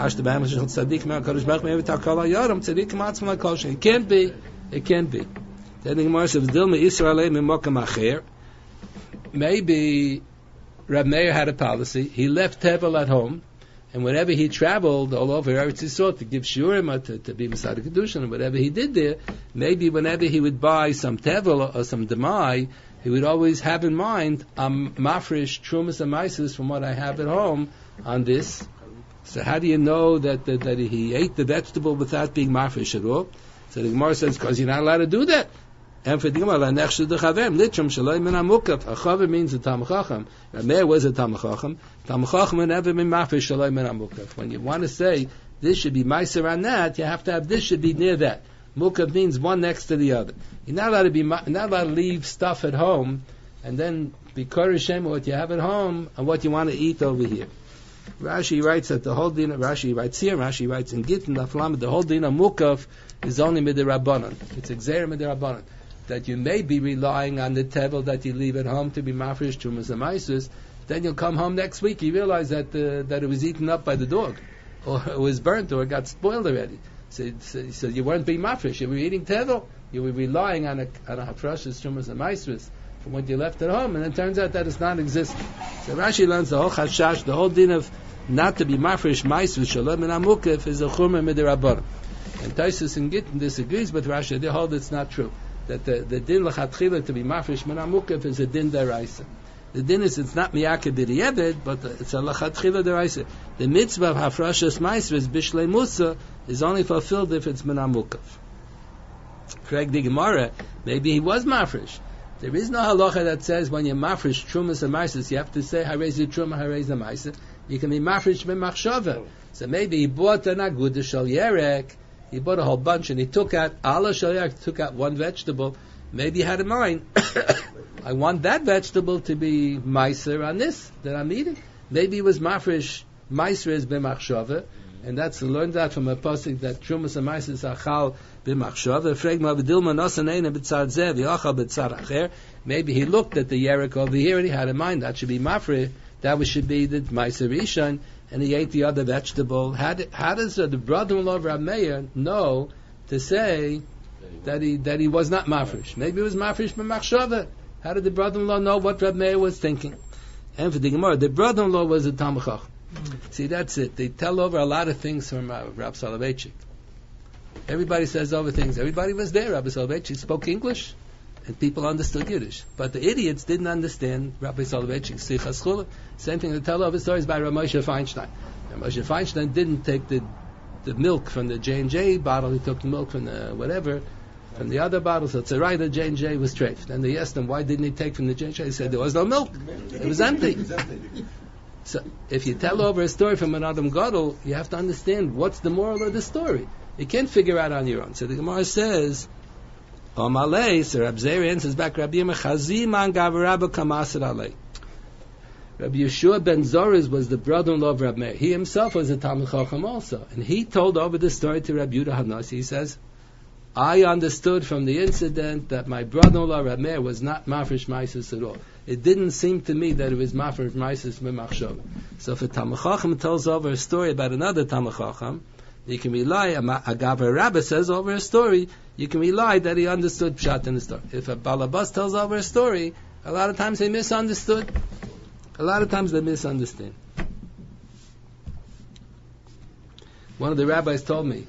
It can't be. It can't be. Then the Gemara says, maybe Reb Meir had a policy. He left tevel at home, and whenever he traveled all over Eretz Yisrael to give shiurim or to be Masada Kedushin, and whatever he did there, maybe whenever he would buy some tevel or some demai, he would always have in mind, I'm mafresh trumas and maisus from what I have at home on this. So how do you know that he ate the vegetable without being mafresh at all? So the Gemara says, because you're not allowed to do that. And for the Gemara, litrum shaloi min hamukaf. A chaver means a Talmid Chacham. Rameir was a Talmid Chacham. Talmid Chacham would never been mafresh shaloi min hamukaf. When you want to say this should be meiser on that, you have to have this should be near that. Mukaf means one next to the other. You're not allowed to leave stuff at home and then be koroshem what you have at home and what you want to eat over here. Rashi writes that the whole din. Rashi writes here. Rashi writes in Gittin Daflam. The whole din of mukaf is only midirabbanan. It's exer midirabbanan. That you may be relying on the tevel that you leave at home to be mafresh trumas and maisus. Then you'll come home next week. You realize that it was eaten up by the dog, or it was burnt, or it got spoiled already. So you weren't being mafresh. You were eating tevel. You were relying on a hafrashas trumas and maisus from what you left at home, and it turns out that it's non-existent. So Rashi learns the whole chashash, the whole din of not to be mafresh maisus shalom and amukif is a chumra midirabbanan. And Taisus in Gittin disagrees with Rashi. They hold it's not true. That the din l'chatchila to be mafresh min hamukaf is a din deraisa. The din is it's not miyakeh b'di'eved, but it's a l'chatchila deraisa. The mitzvah of hafrashas meiser is bishlei musa is only fulfilled if it's min hamukaf. Correct the Gemara. Maybe he was mafresh. There is no halacha that says when you're mafresh trumas and meiser, you have to say harez truma harez meiser. You can be mafresh min machshava. So maybe he bought an agudah shel yerek. He bought a whole bunch and he took out Allah Shayak, took out one vegetable. Maybe he had in mind, I want that vegetable to be meiser on this that I'm eating. Maybe he was mafresh, meiser is b'machshava, and that's learned that from a pasuk that trumas and meiser is achal b'machshava. Fregma v'dilma nosaneina b'tzad zeh v'achal b'tzad acher. Maybe he looked at the yerek over here and he had in mind that should be mafresh, that should be the meiser rishon. And he ate the other vegetable. How does the brother-in-law of Rav Meir know to say that he was not mafresh? Maybe it was mafresh b'machshava. How did the brother-in-law know what Rav Meir was thinking? And for the Gemara, the brother-in-law was a Talmid Chacham. See, that's it. They tell over a lot of things from Rav Soloveitchik. Everybody says over things. Everybody was there. Rabbi Soloveitchik spoke English, and people understood Yiddish. But the idiots didn't understand Rabbi Soloveitchik's Sichas Chula. Same thing, they tell over stories by Rav Moshe Feinstein. Rav Moshe Feinstein didn't take the milk from the J&J bottle, he took the milk from the whatever, from the other bottle, so it's a right, the J&J was treif. Then they asked him, why didn't he take from the J&J? He said, there was no milk. It was empty. So, if you tell over a story from an Adam Gadol, you have to understand what's the moral of the story. You can't figure out on your own. So the Gemara says, Omalei, so Rab Zeri answers back, Rabbi Yirmiyah Chazi man gavarabba kamasad alei. Rabbi Yeshua ben Zorez was the brother-in-law of Rab Meir. He himself was a Talmid Chacham also. And he told over the story to Rabbi Yehuda Hanasi. He says, I understood from the incident that my brother-in-law Rab Meir was not mafresh meisus at all. It didn't seem to me that it was mafresh meisus b'machshava. So if a Talmid Chacham tells over a story about another Talmid Chacham, you can rely, a Gavar Rabbah says over a story, you can rely that he understood Pshat in the story. If a Balabas tells over a story, a lot of times they misunderstood. A lot of times they misunderstand. One of the rabbis told me,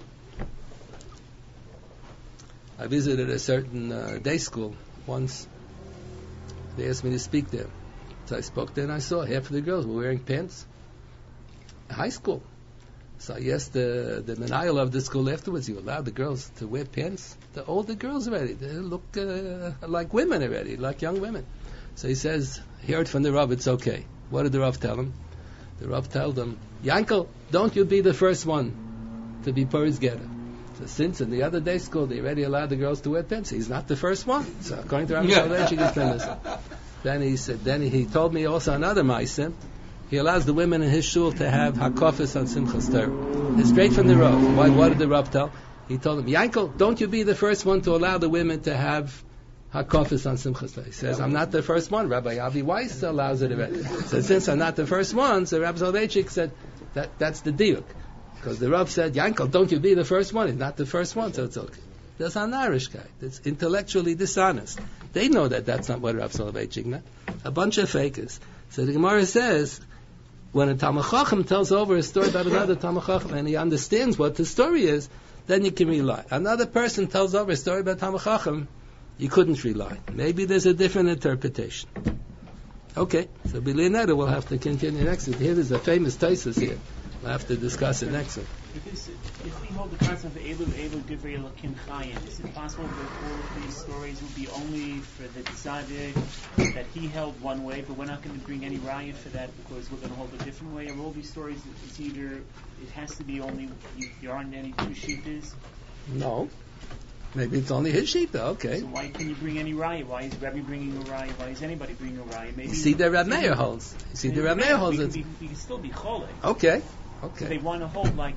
I visited a certain day school once. They asked me to speak there. So I spoke there and I saw half of the girls were wearing pants. High school. So I asked the menayel of the school afterwards, you allowed the girls to wear pants? The older girls already. They look like women already, like young women. So he says, he heard from the Rav, it's okay. What did the Rav tell him? The Rav told him, Yankel, don't you be the first one to be Puris Geder. So since in the other day school they already allowed the girls to wear pants, he's not the first one. So according to Rabbi Soloveitchik, he's famous. Then he told me also another ma'aseh. He allows the women in his shul to have hakafis on Simchas Torah. It's straight from the Rav. What did the Rav tell? He told him, Yankel, don't you be the first one to allow the women to have hakafis on Simchas Torah. He says, I'm not the first one. Rabbi Avi Weiss allows it already. So since I'm not the first one, so Rabbi Soloveitchik said, that's the diuk. Because the Rav said, Yankel, don't you be the first one. He's not the first one, so it's okay. That's an Irish guy. That's intellectually dishonest. They know that that's not what Rav Soloveitchik meant. A bunch of fakers. So the Gemara says, when a Talmid Chacham tells over a story about another Talmid Chacham and he understands what the story is, then you can rely. Another person tells over a story about Talmid Chacham, you couldn't rely. Maybe there's a different interpretation. Okay, so B'Leonardo will have to continue next week. Here there's a famous Taisus here. We'll have to discuss it next week. If we hold the concept of Elu Divrei Elokim Chayim, is it possible that all of these stories will be only for the Tzadik that he held one way, but we're not going to bring any raya for that because we're going to hold a different way? Or all these stories, it's either, it has to be only, there aren't any two shittas? No. Maybe it's only his sheet though, okay. So why can you bring any raya? Why is Rebbe bringing a raya? Why is anybody bringing a raya? Maybe you see the Reb Meir holds. You see the Reb Meir holds it. We can still be cholek. Okay. So they want to hold like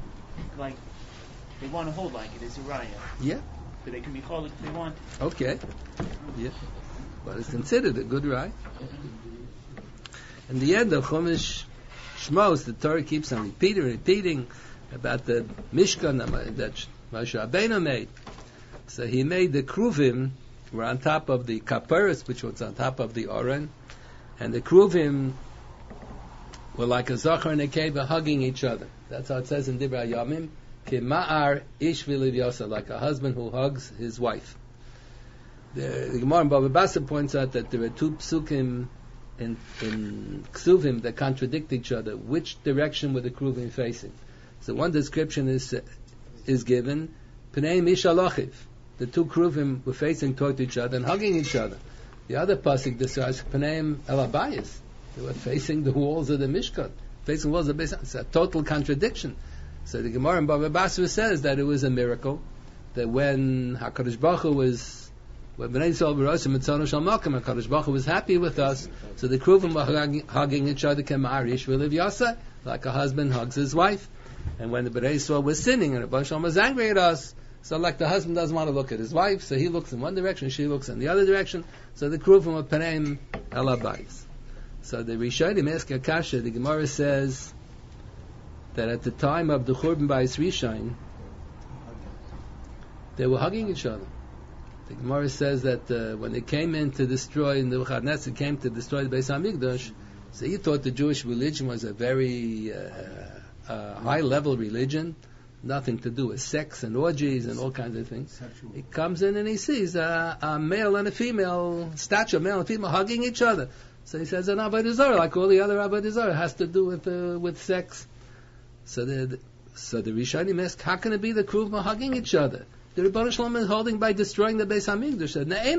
they want to hold like it is a raya. Yeah. But they can be cholek if they want. Okay. Yeah. But it's considered a good raya. In the end of Chumash Shmos, the Torah keeps on repeating about the Mishkan that Moshe Rabbeinu made. So he made the kruvim were on top of the kaparis, which was on top of the oren, and the kruvim were like a zachar and a keva hugging each other. That's how it says in Dibra Yamim. Kema'ar ish v'liv yasa, like a husband who hugs his wife. The Gemara in Bava Basra points out that there are two psukim in Ksuvim that contradict each other. Which direction were the Kruvim facing? So one description is given, Pnei Mishalochiv. The two Kruvim were facing toward each other and hugging each other. The other pasuk describes Pnei El Abayis. They were facing the walls of the Mishkan, facing walls of the Beis. It's a total contradiction. So the Gemara in Bava Basra says that it was a miracle that when HaKadosh Baruch Hu when Bnei Yisrael were Rosh Mitzvah Shal Malkim, HaKadosh Baruch Hu was happy with us, so the Kruvim were hugging each other, Kema'arish V'liv Yasa, like a husband hugs his wife. And when the Bnei Yisrael was sinning and Rebbe Shalom was angry at us, so like the husband doesn't want to look at his wife, so he looks in one direction, she looks in the other direction, so the Kruvim were Paneim El Abayis. So the Rishonim ask Akasha, the Gemara says that at the time of the Churban Bayis Rishon, they were hugging each other. The Gemara says that when they came in to destroy, and the Nebuchadnezzar came to destroy the Beis HaMikdash, so he thought the Jewish religion was a very high-level religion, nothing to do with sex and orgies and all kinds of things. Sexual. He comes in and he sees a male and a female, statue, male and female hugging each other. So he says an Avodah Zarah, like all the other Avodah Zarah, has to do with sex. So the Rishonim ask, how can it be the Kruvim hugging each other? The Rebbeinu Shalom is holding by destroying the Beis HaMikdash.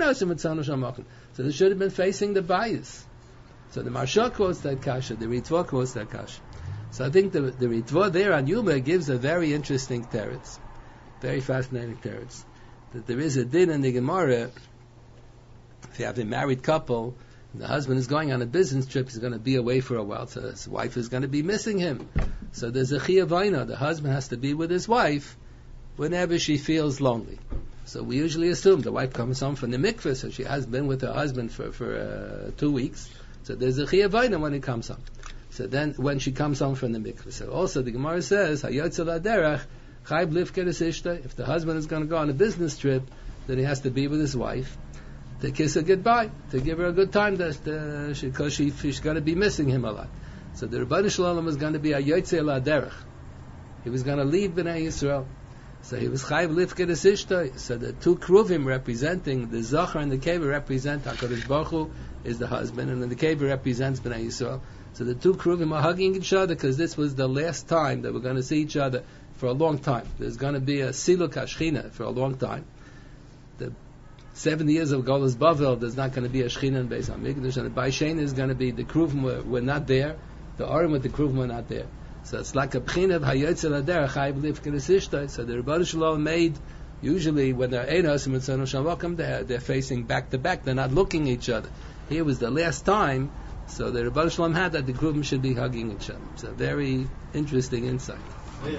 So they should have been facing the bias. So the Marsha quotes that kasha, the Ritva quotes that kasha. So I think the Ritva there on Yuma gives a very interesting teretz, very fascinating teretz. That there is a din in the Gemara, if you have a married couple, the husband is going on a business trip, he's going to be away for a while, so his wife is going to be missing him. So there's a chiyavaina, the husband has to be with his wife whenever she feels lonely. So we usually assume the wife comes home from the mikveh, so she has been with her husband for 2 weeks. So there's a chiyavaina when he comes home. So then when she comes home from the mikveh. So also the Gemara says, Hayotzel Aderech, Chayb Lifker Ishta, if the husband is going to go on a business trip, then he has to be with his wife, to kiss her goodbye, to give her a good time, because she's going to be missing him a lot. So the Rebbeinu Shalom was going to be a Hayotzel Aderech. He was going to leave Bnei Yisrael. So he was Chayv Lifker Ishta. So the two Kruvim representing, the Zachar and the Kever represent HaKadosh Baruch Hu is the husband, and then the Kever represents Bnei Yisrael. So the two Kruvim are hugging each other because this was the last time that we're going to see each other for a long time. There's going to be a Siluk HaShechina for a long time. The 70 years of Golas Bavel, there's not going to be a Shechina in Beis HaMikdash, and the Baishen is going to be, the Kruvim were not there, the Arim with the Kruvim were not there. So it's like a Pchina of Hayotzel Aderech, Chayv Lifker Ishta. So the Rebbeinu Shalom made, usually when they're Einos and Mitzvah Shalom, they're facing back to back, they're not looking at each other. Here was the last time, so the Rebbeinu Shalom had that the Kruvim should be hugging each other. It's a very interesting insight. The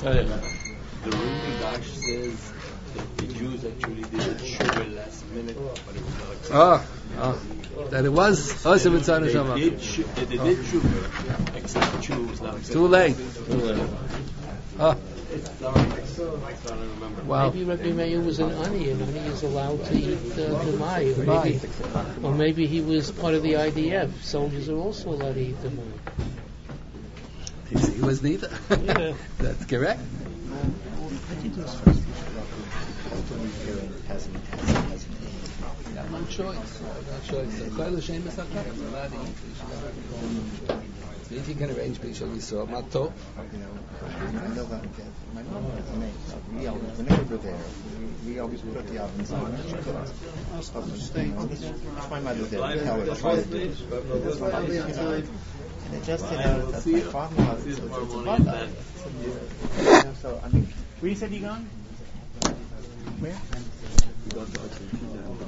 Ruben Dash says that the Jews actually did it sugar last minute, but it was not accepted. That it was Osir Mitzvah Shalom. They did sugar, except Jews not accepted. Too late. Sorry, I Wow. Maybe Rabbi Meir was an ani, and ani is allowed to eat dumai. Or maybe he was part of the IDF. Soldiers are also allowed to eat dumai. He was neither. Yeah. That's correct. No choice. If you can arrange Bishul Yisrael, not top. I know that my mom has a name. Whenever we're there, we always put the ovens on. That's my mother there. We tell her to try to do it. That's my mother, and it just, that's my father-in-law. It's a bother. So, I mean... Where you said you gone? Where? We got to Argentina.